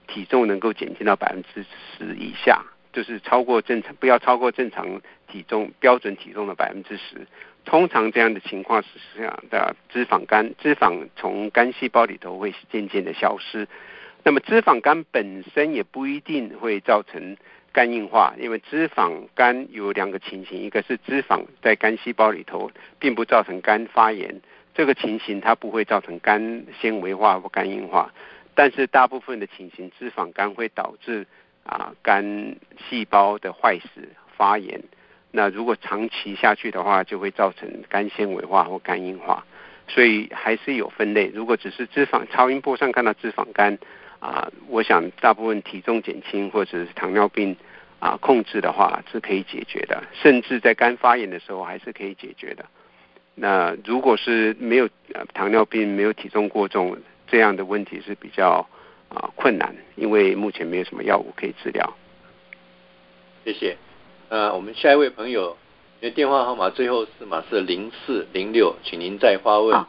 S2: 体重能够减轻到10%以下，就是超过正常，不要超过正常体重标准体重的10%。通常这样的情况是这样的，脂肪从肝细胞里头会渐渐的消失。那么脂肪肝本身也不一定会造成肝硬化，因为脂肪肝有2个情形，一个是脂肪在肝细胞里头并不造成肝发炎，这个情形它不会造成肝纤维化或肝硬化，但是大部分的情形脂肪肝会导致肝细胞的坏死发炎，那如果长期下去的话就会造成肝纤维化或肝硬化，所以还是有分类。如果只是脂肪超音波上看到脂肪肝我想大部分体重减轻或者是糖尿病控制的话是可以解决的，甚至在肝发炎的时候还是可以解决的。那如果是没有糖尿病没有体重过重这样的问题是比较困难，因为目前没有什么药物可以治疗。
S1: 谢谢。我们下一位朋友，你的电话号码最后4码是0406，请您再发问。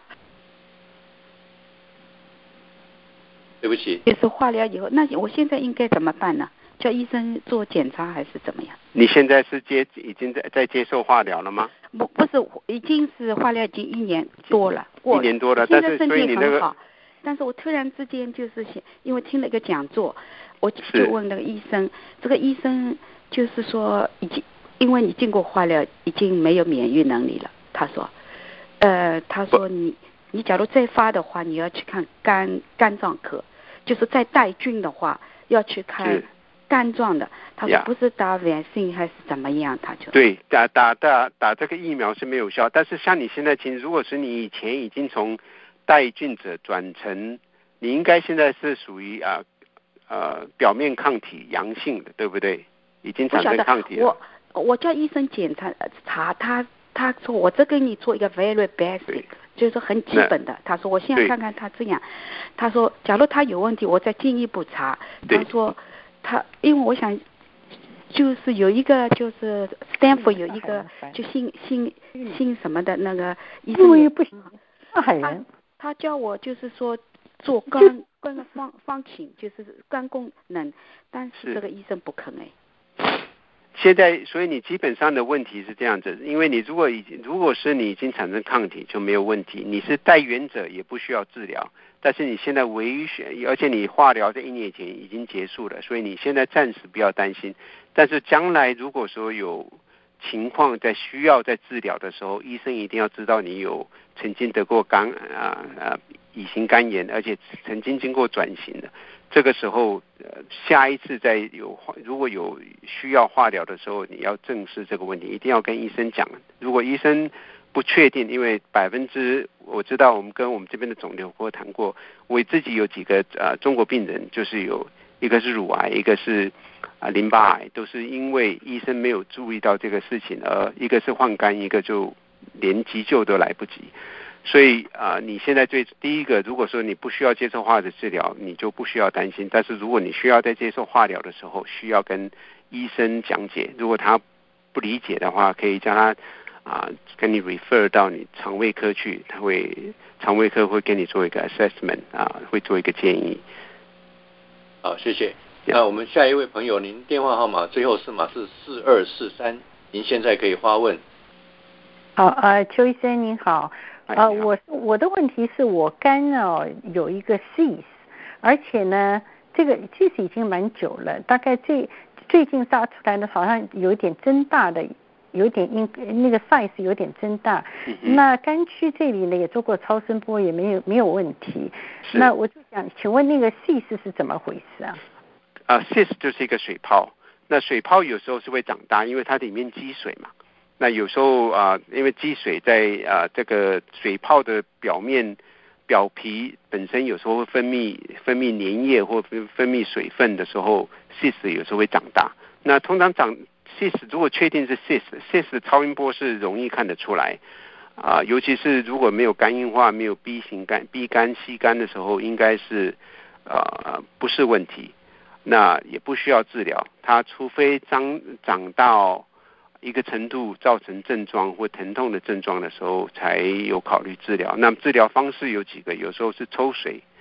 S1: 对不起。
S3: 就是化疗以后，那我现在应该怎么办呢？叫医生做检查还是怎么样？
S2: 你现在是已经在接受化疗了吗？
S3: 不是，已经是化疗已经1年多了，
S2: 过了1年多了，
S3: 现在身体很好。但是我突然之间就是因为听了一个讲座，我就问那个医生，这个医生就是说因为你经过化疗已经没有免疫能力了，他说你假如再发的话，你要去看肝脏科，就是再带菌的话要去看肝脏的。他说不是打vaccine还是怎么样，他就
S2: 对打这个疫苗是没有效，但是像你现在如果是你以前已经从带菌者转成，你应该现在是属于表面抗体阳性的，对不对？已经产生抗体了。
S3: 我叫医生检查他说我这给你做一个 very basic， 就是很基本的。他说我现在看看他这样，他说假如他有问题，我再进一步查。他说因为我想就是有一个就是 Stanford 有一个就姓什么的那个医生，
S6: 因为不行，上海人。
S3: 他叫我就是说做肝方请，就是肝功能，但是这个医生不肯
S2: 现在，所以你基本上的问题是这样子，因为你如果是你已经产生抗体就没有问题，你是带原者也不需要治疗，但是你现在而且你化疗在1年前已经结束了，所以你现在暂时不要担心。但是将来如果说有情况在需要在治疗的时候，医生一定要知道你有曾经得过乙型肝炎，而且曾经经过转型的。这个时候下一次如果有需要化疗的时候，你要正视这个问题，一定要跟医生讲。如果医生不确定，因为我知道我们跟我们这边的肿瘤科谈过，我自己有几个中国病人，就是有一个是乳癌，一个是淋巴癌，都是因为医生没有注意到这个事情，而一个是换肝，一个就连急救都来不及。所以你现在第一个，如果说你不需要接受化疗治疗，你就不需要担心。但是如果你需要在接受化疗的时候，需要跟医生讲解。如果他不理解的话，可以叫他跟你 refer 到你肠胃科去，肠胃科会跟你做一个 assessment 会做一个建议。
S1: 好，谢谢。那我们下一位朋友，您电话号码最后4码是4243，您现在可以发问。
S6: 好，邱医生您好。我的问题是我肝有一个 cyst， 而且呢这个其实已经蛮久了，大概最近杀出来的好像有一点增大的，有点那个 size 有点增大。那肝区这里呢也做过超声波，也没有问题。那我就想请问那个 cyst 是怎么回事啊
S2: ？cyst 就是一个水泡，那水泡有时候是会长大，因为它里面积水嘛。那有时候因为积水在这个水泡的表皮本身有时候会分泌粘液或分泌水分的时候 cyst 有时候会长大。那通常cyst 如果确定是 cyst 的超音波是容易看得出来尤其是如果没有肝硬化，没有 B 肝 C 肝的时候，应该是不是问题，那也不需要治疗。它除非长到一个程度造成症状或疼痛的症状的时候，才有考虑治疗。那么治疗方式有几个，有时候是抽水，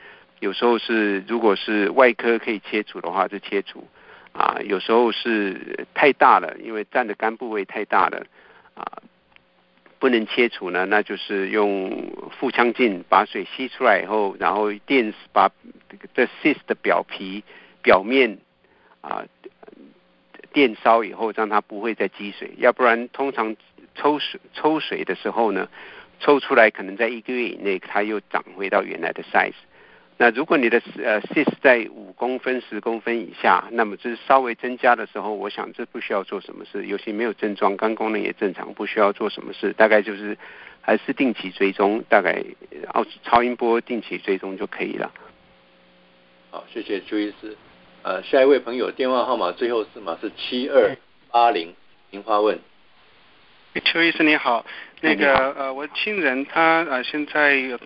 S2: 有时候是如果是外科可以切除的话就切除有时候是太大了，因为占的肝部位太大了不能切除呢，那就是用腹腔镜把水吸出来以后，然后把这 cyst 的表面电烧以后，让它不会再积水，要不然通常抽水的时候呢，抽出来可能在1个月以内，它又长回到原来的 size。那如果你的cyst 在5公分、10公分以下，那么这稍微增加的时候，我想这不需要做什么事，尤其没有症状，肝功能也正常，不需要做什么事，大概就是还是定期追踪，大概超音波定期追踪就可以了。
S1: 好，谢谢邱医师。下一位朋友电话号码最后4码是7280，您发问。
S4: 邱医师你好，那个我亲人他现在有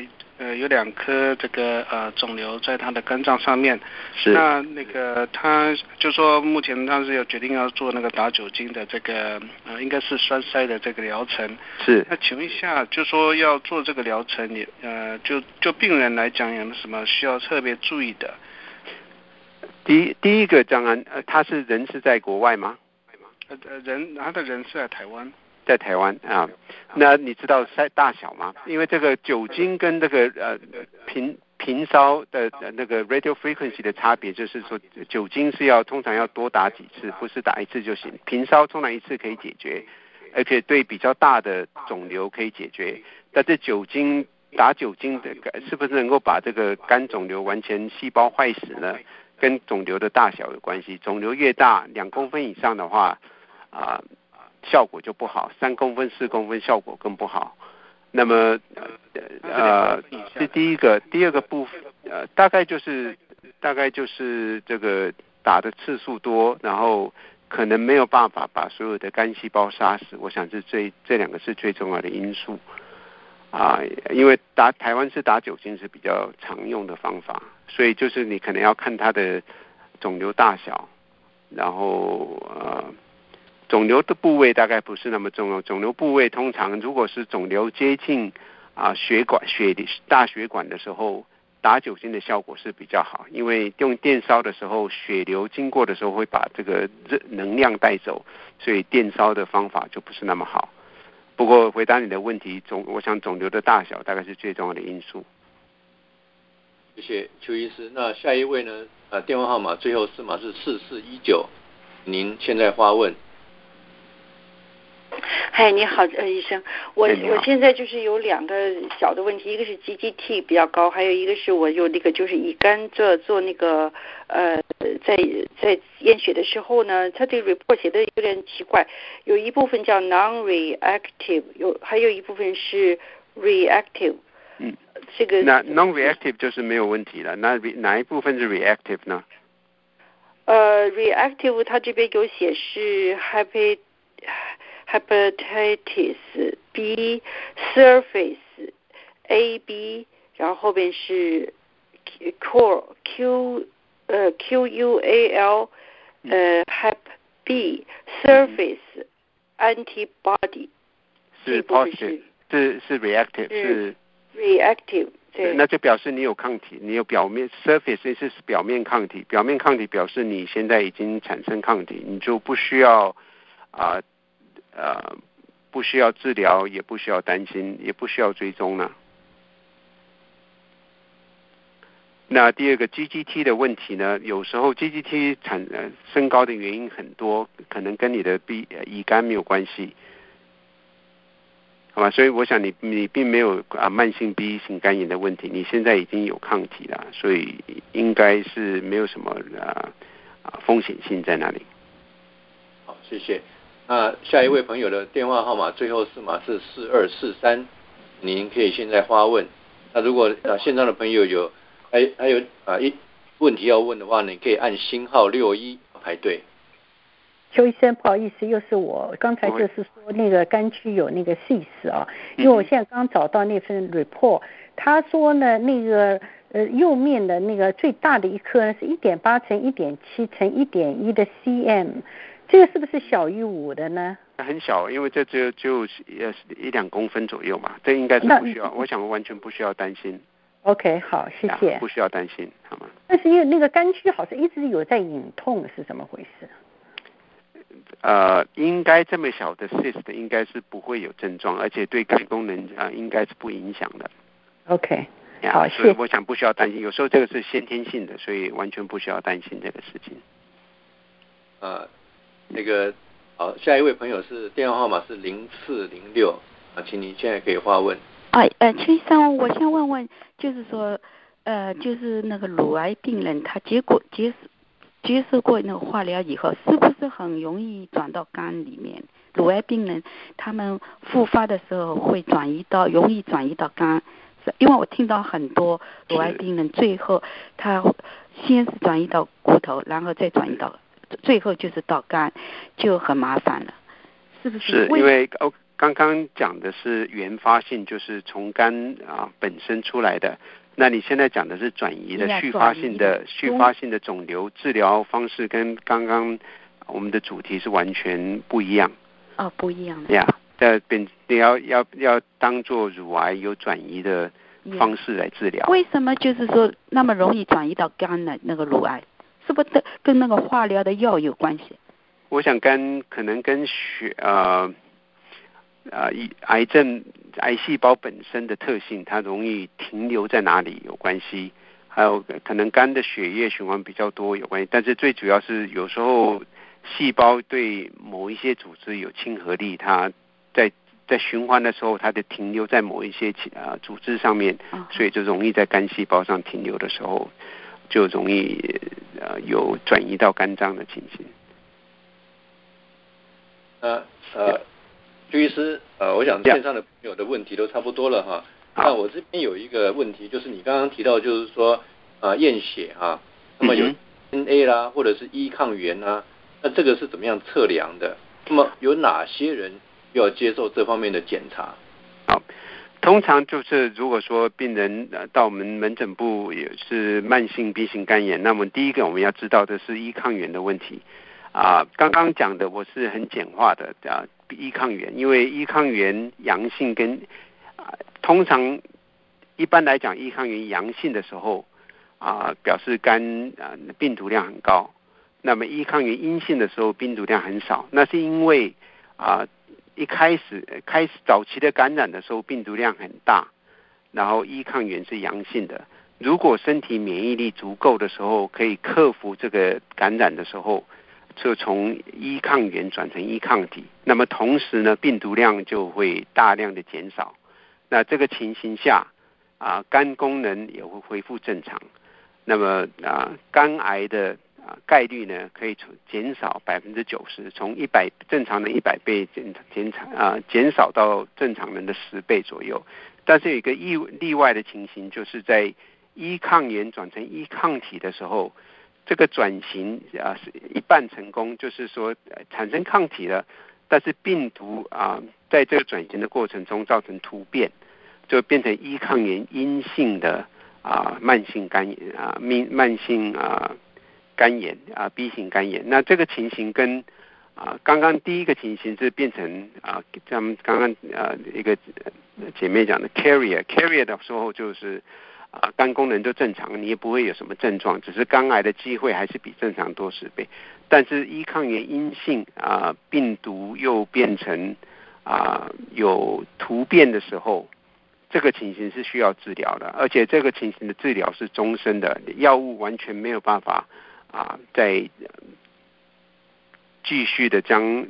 S4: 2颗这个肿瘤在他的肝脏上面，
S2: 是
S4: 那个他就说目前他是有决定要做那个打酒精的这个应该是栓塞的这个疗程。
S2: 是。
S4: 那请问一下，就说要做这个疗程，就病人来讲有没有什么需要特别注意的？
S2: 第一个当然他人是在国外吗？
S4: 他的人是在台湾。
S2: 在台湾那你知道大小吗？因为这个酒精跟这个频烧的那个 radio frequency 的差别，就是说酒精是通常要多打几次，不是打一次就行。频烧通常一次可以解决，而且对比较大的肿瘤可以解决。但是打酒精的是不是能够把这个肝肿瘤完全细胞坏死呢？跟肿瘤的大小有关系。肿瘤越大，2公分以上的话效果就不好，3公分、4公分效果更不好。那么是第一个，第二个部分大概就是这个打的次数多，然后可能没有办法把所有的肝细胞杀死。我想这2个是最重要的因素因为台湾打酒精是比较常用的方法，所以就是你可能要看它的肿瘤大小，然后肿瘤的部位大概不是那么重要。肿瘤部位通常如果是肿瘤接近大血管的时候，打酒精的效果是比较好，因为用电烧的时候，血流经过的时候会把这个能量带走，所以电烧的方法就不是那么好。不过回答你的问题，我想肿瘤的大小大概是最重要的因素。
S1: 谢谢邱医师。那下一位呢？电话号码最后4码是4419，您现在发问。
S5: 嗨，你好，医生，我现在就是有2个小的问题，一个是 GGT 比较高，还有一个是我有那个就是乙肝做那个在验血的时候呢，他这个 report 写的有点奇怪，有一部分叫 non-reactive， 还有一部分是 reactive。这个
S2: 那 non-reactive 就是没有问题了，那哪一部分是 reactive 呢
S5: ？reactive 它这边有写是 hepatitis B surface AB， 然后后边是 QUAL hep B surface antibody，
S2: 是 positive， 是 reactive， 是
S5: reactive。
S2: 那就表示你有抗体，你有表面 surface 是表面抗体，表面抗体表示你现在已经产生抗体，你就不需要不需要治疗，也不需要担心，也不需要追踪了。那第二个 GGT 的问题呢，有时候 GGT 升高的原因很多，可能跟你的乙肝没有关系，好吧？所以我想你并没有慢性 B 型肝炎的问题，你现在已经有抗体了，所以应该是没有什么风险性在那里。
S1: 好，谢谢。那下一位朋友的电话号码最后4码是4243，您可以现在发问。那如果线上的朋友还有问题要问的话，你可以按星号61排队。
S6: 邱医生，不好意思，又是我。刚才就是说那个肝区有那个 cyst 因为我现在刚找到那份 report， 他说呢那个右面的那个最大的一颗呢是 1.8 乘 1.7 乘 1.1 的 cm， 这个是不是小于5的呢？
S2: 很小，因为这就1-2公分左右嘛，这应该是不需要，我想完全不需要担心。
S6: OK， 好，谢谢。
S2: 不需要担心，好吗？
S6: 但是因为那个肝区好像一直有在隐痛，是怎么回事？
S2: 应该这么小的 cyst 应该是不会有症状，而且对肝功能应该是不影响的。
S6: OK， 好，
S2: 所以我想不需要担心。有时候这个是先天性的，所以完全不需要担心这个事情。
S1: 那个好，下一位朋友是电话号码是0406请你现在可以发问。
S3: 邱医生，我想问问，就是说，就是那个乳癌病人，他接受过那个化疗以后，是不是很容易转到肝里面？乳癌病人他们复发的时候容易转移到肝，因为我听到很多乳癌病人最后他先是转移到骨头，然后再转移到，最后就是到肝，就很麻烦了，是不是？
S2: 是因为刚刚讲的是原发性，就是从肝本身出来的。那你现在讲的是转移的续发性的肿瘤，治疗方式跟刚刚我们的主题是完全不一样。
S3: 不一样的。
S2: 你要当做乳癌有转移的方式来治疗。
S3: 为什么就是说那么容易转移到肝的那个乳癌？是不是跟那个化疗的药有关系？
S2: 我想可能跟癌细胞本身的特性，它容易停留在哪里有关系，还有可能肝的血液循环比较多有关系，但是最主要是有时候细胞对某一些组织有亲和力，它在循环的时候，它就停留在某一些组织上面，所以就容易在肝细胞上停留的时候，就容易有转移到肝脏的情形。
S1: 朱医师，我想线上的朋友的问题都差不多了哈。那我这边有一个问题，就是你刚刚提到，就是说验血那么有 DNA 啦，或者是E抗原那这个是怎么样测量的？那么有哪些人要接受这方面的检查？
S2: 好，通常就是如果说病人到我们门诊部也是慢性 B 型肝炎，那么第一个我们要知道的是E抗原的问题。刚刚讲的我是很简化的E抗原，因为E抗原阳性跟通常一般来讲E抗原阳性的时候表示肝病毒量很高，那么E抗原阴性的时候病毒量很少，那是因为一开始早期的感染的时候病毒量很大，然后E抗原是阳性的，如果身体免疫力足够的时候，可以克服这个感染的时候，就从E抗原转成E抗体，那么同时呢病毒量就会大量的减少，那这个情形下肝功能也会恢复正常，那么肝癌的概率呢可以减少90%，从正常的100倍减少到正常人的10倍左右。但是有一个例外的情形，就是在E抗原转成E抗体的时候，这个转型是一半成功，就是说产生抗体了，但是病毒在这个转型的过程中造成突变，就变成E抗原阴性的慢性肝炎慢性肝炎B 型肝炎。那这个情形跟刚刚第一个情形是变成咱们刚刚一个姐妹讲的 carrier 的时候，就是肝功能都正常，你也不会有什么症状，只是肝癌的机会还是比正常多10倍。但是E抗原阴性病毒又变成有突变的时候，这个情形是需要治疗的，而且这个情形的治疗是终身的，药物完全没有办法再继续的将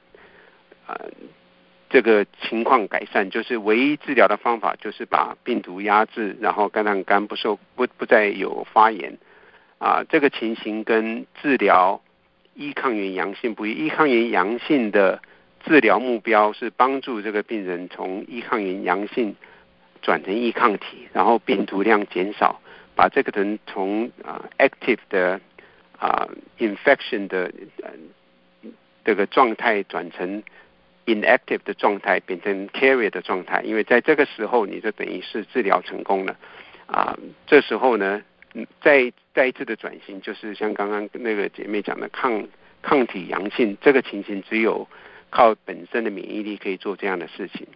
S2: 这个情况改善，就是唯一治疗的方法就是把病毒压制，然后让肝不再有发炎这个情形跟治疗E抗原阳性不一。E抗原阳性的治疗目标是帮助这个病人从E抗原阳性转成E抗体，然后病毒量减少，把这个人从active 的infection 的这个状态转成inactive 的状态，变成 carrier 的状态，因为在这个时候你就等于是治疗成功了这时候呢再一次的转型，就是像刚刚那个姐妹讲的抗体阳性，这个情形只有靠本身的免疫力可以做这样的事情，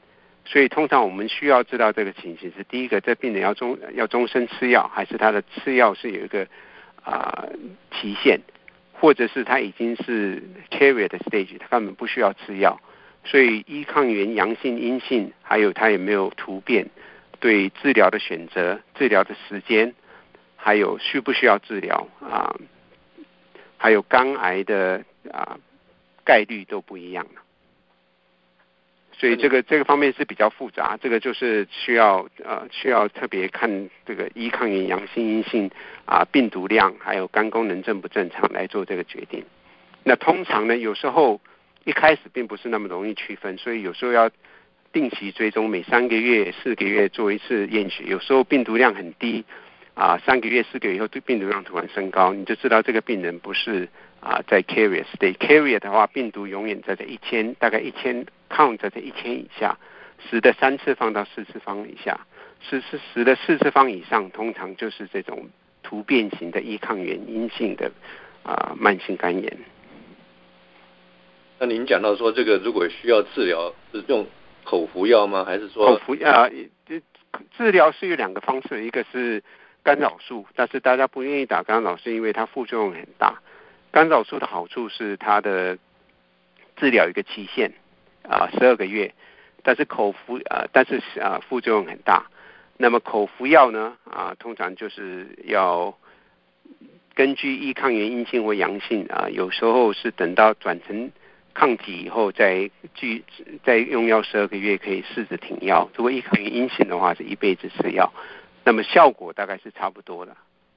S2: 所以通常我们需要知道这个情形是：第一个，这病人要终身吃药，还是他的吃药是有一个期限，或者是他已经是 carrier 的 stage， 他根本不需要吃药。所以依抗原阳性、阴性，还有他有没有突变，对治疗的选择、治疗的时间，还有需不需要治疗还有肝癌的概率都不一样了。所以这个方面是比较复杂，这个就是需要特别看这个依抗原阳性、阴性病毒量，还有肝功能正不正常来做这个决定。那通常呢，有时候一开始并不是那么容易区分，所以有时候要定期追踪，每3个月、4个月做一次验血。有时候病毒量很低3个月、4个月以后，病毒量突然升高，你就知道这个病人不是在 carrier state。carrier 的话，病毒永远在这1000，大概1000 count 在这1000以下，10的3次方到4次方以下，10的4次方以上，通常就是这种突变型的依抗原阴性的慢性肝炎。
S1: 那您讲到说，这个如果需要治疗，是用口服药吗？还是说
S2: 口服治疗是有2个方式，一个是干扰素，但是大家不愿意打干扰素，因为它副作用很大。干扰素的好处是它的治疗一个期限12个月，但是副作用很大。那么口服药呢通常就是要根据依抗原阴性或阳性有时候是等到转成抗体以后再用药12个月可以试着停药。如果依抗原阴性的话是一辈子吃药，那么效果大概是差不多的。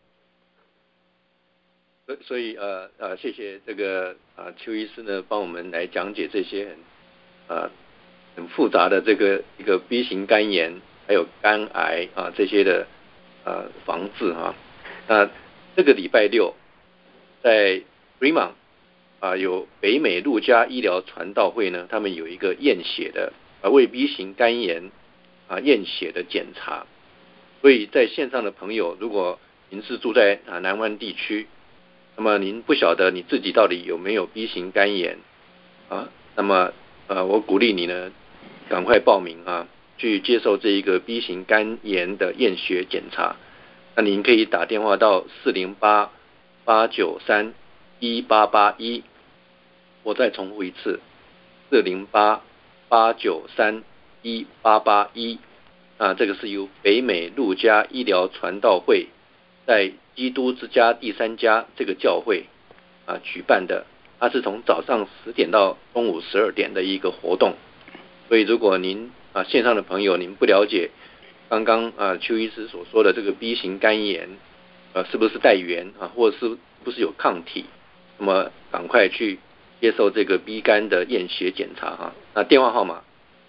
S1: 所以谢谢这个邱医师呢帮我们来讲解这些很复杂的这个一个 B 型肝炎还有肝癌这些的防治那这个礼拜六在 Fremont有北美陆家医疗传道会呢，他们有一个验血的为 B 型肝炎验血的检查。所以在线上的朋友，如果您是住在南湾地区，那么您不晓得你自己到底有没有 B 型肝炎那么我鼓励你呢赶快报名去接受这一个 B 型肝炎的验血检查。那您可以打电话到408-893-1881，我再重复一次408-893-1881这个是由北美陆家医疗传道会在基督之家第3家这个教会举办的，它是从早上10点到中午12点的一个活动。所以如果您线上的朋友您不了解刚刚邱医师所说的这个 B 型肝炎是不是带源或者是不是有抗体，那么赶快去接受这个 B 肝的验血检查那电话号码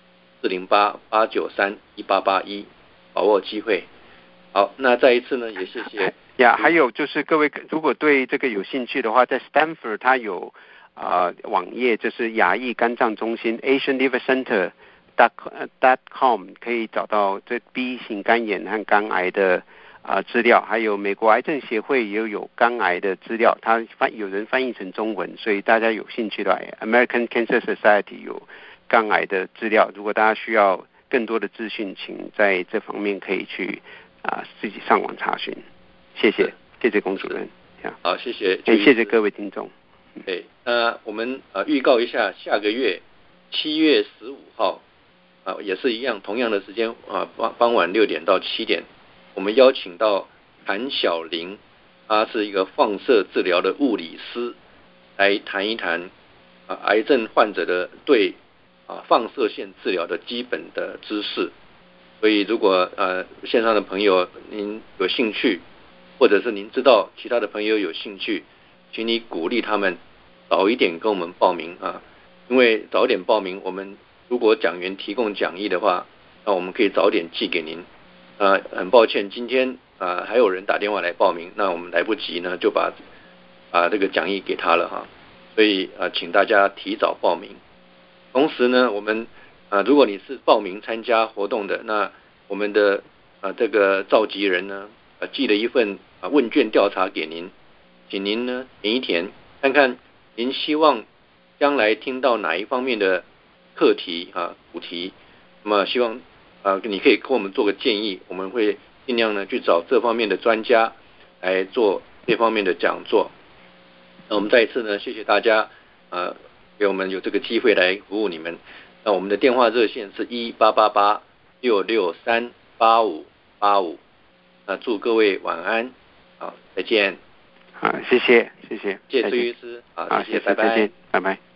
S1: 408-893-1881，把握机会。好，那再一次呢也谢谢
S2: 还有就是各位如果对这个有兴趣的话，在 Stanford 它有网页，就是亚裔肝脏中心 Asian Liver Center.com 可以找到这 B 型肝炎和肝癌的资料，还有美国癌症协会也有肝癌的资料，它有人翻译成中文，所以大家有兴趣的 American Cancer Society 有肝癌的资料。如果大家需要更多的资讯，请在这方面可以去自己上网查询。谢谢龚主任。
S1: 好，谢谢
S2: 谢谢各位听众。
S1: 对，我们预告一下下个月7月15号也是一样同样的时间傍晚6点到7点，我们邀请到谭晓玲，她是一个放射治疗的物理师，来谈一谈癌症患者的对放射线治疗的基本的知识。所以如果线上的朋友您有兴趣，或者是您知道其他的朋友有兴趣，请你鼓励他们早一点跟我们报名因为早点报名，我们如果讲员提供讲义的话，那我们可以早点寄给您。很抱歉今天还有人打电话来报名，那我们来不及呢就把这个讲义给他了所以请大家提早报名。同时呢我们如果你是报名参加活动的，那我们的这个召集人呢寄了一份问卷调查给您，请您呢填一填，看看您希望将来听到哪一方面的课题主题。 那么希望你可以跟我们做个建议，我们会尽量呢去找这方面的专家来做这方面的讲座。那我们再一次呢谢谢大家给我们有这个机会来服务你们。那我们的电话热线是1888-663-8585。那祝各位晚安，好，再见。
S2: 好，谢谢，谢谢，
S1: 谢谢崔医师，好，谢谢，
S2: 拜拜，再见，拜拜。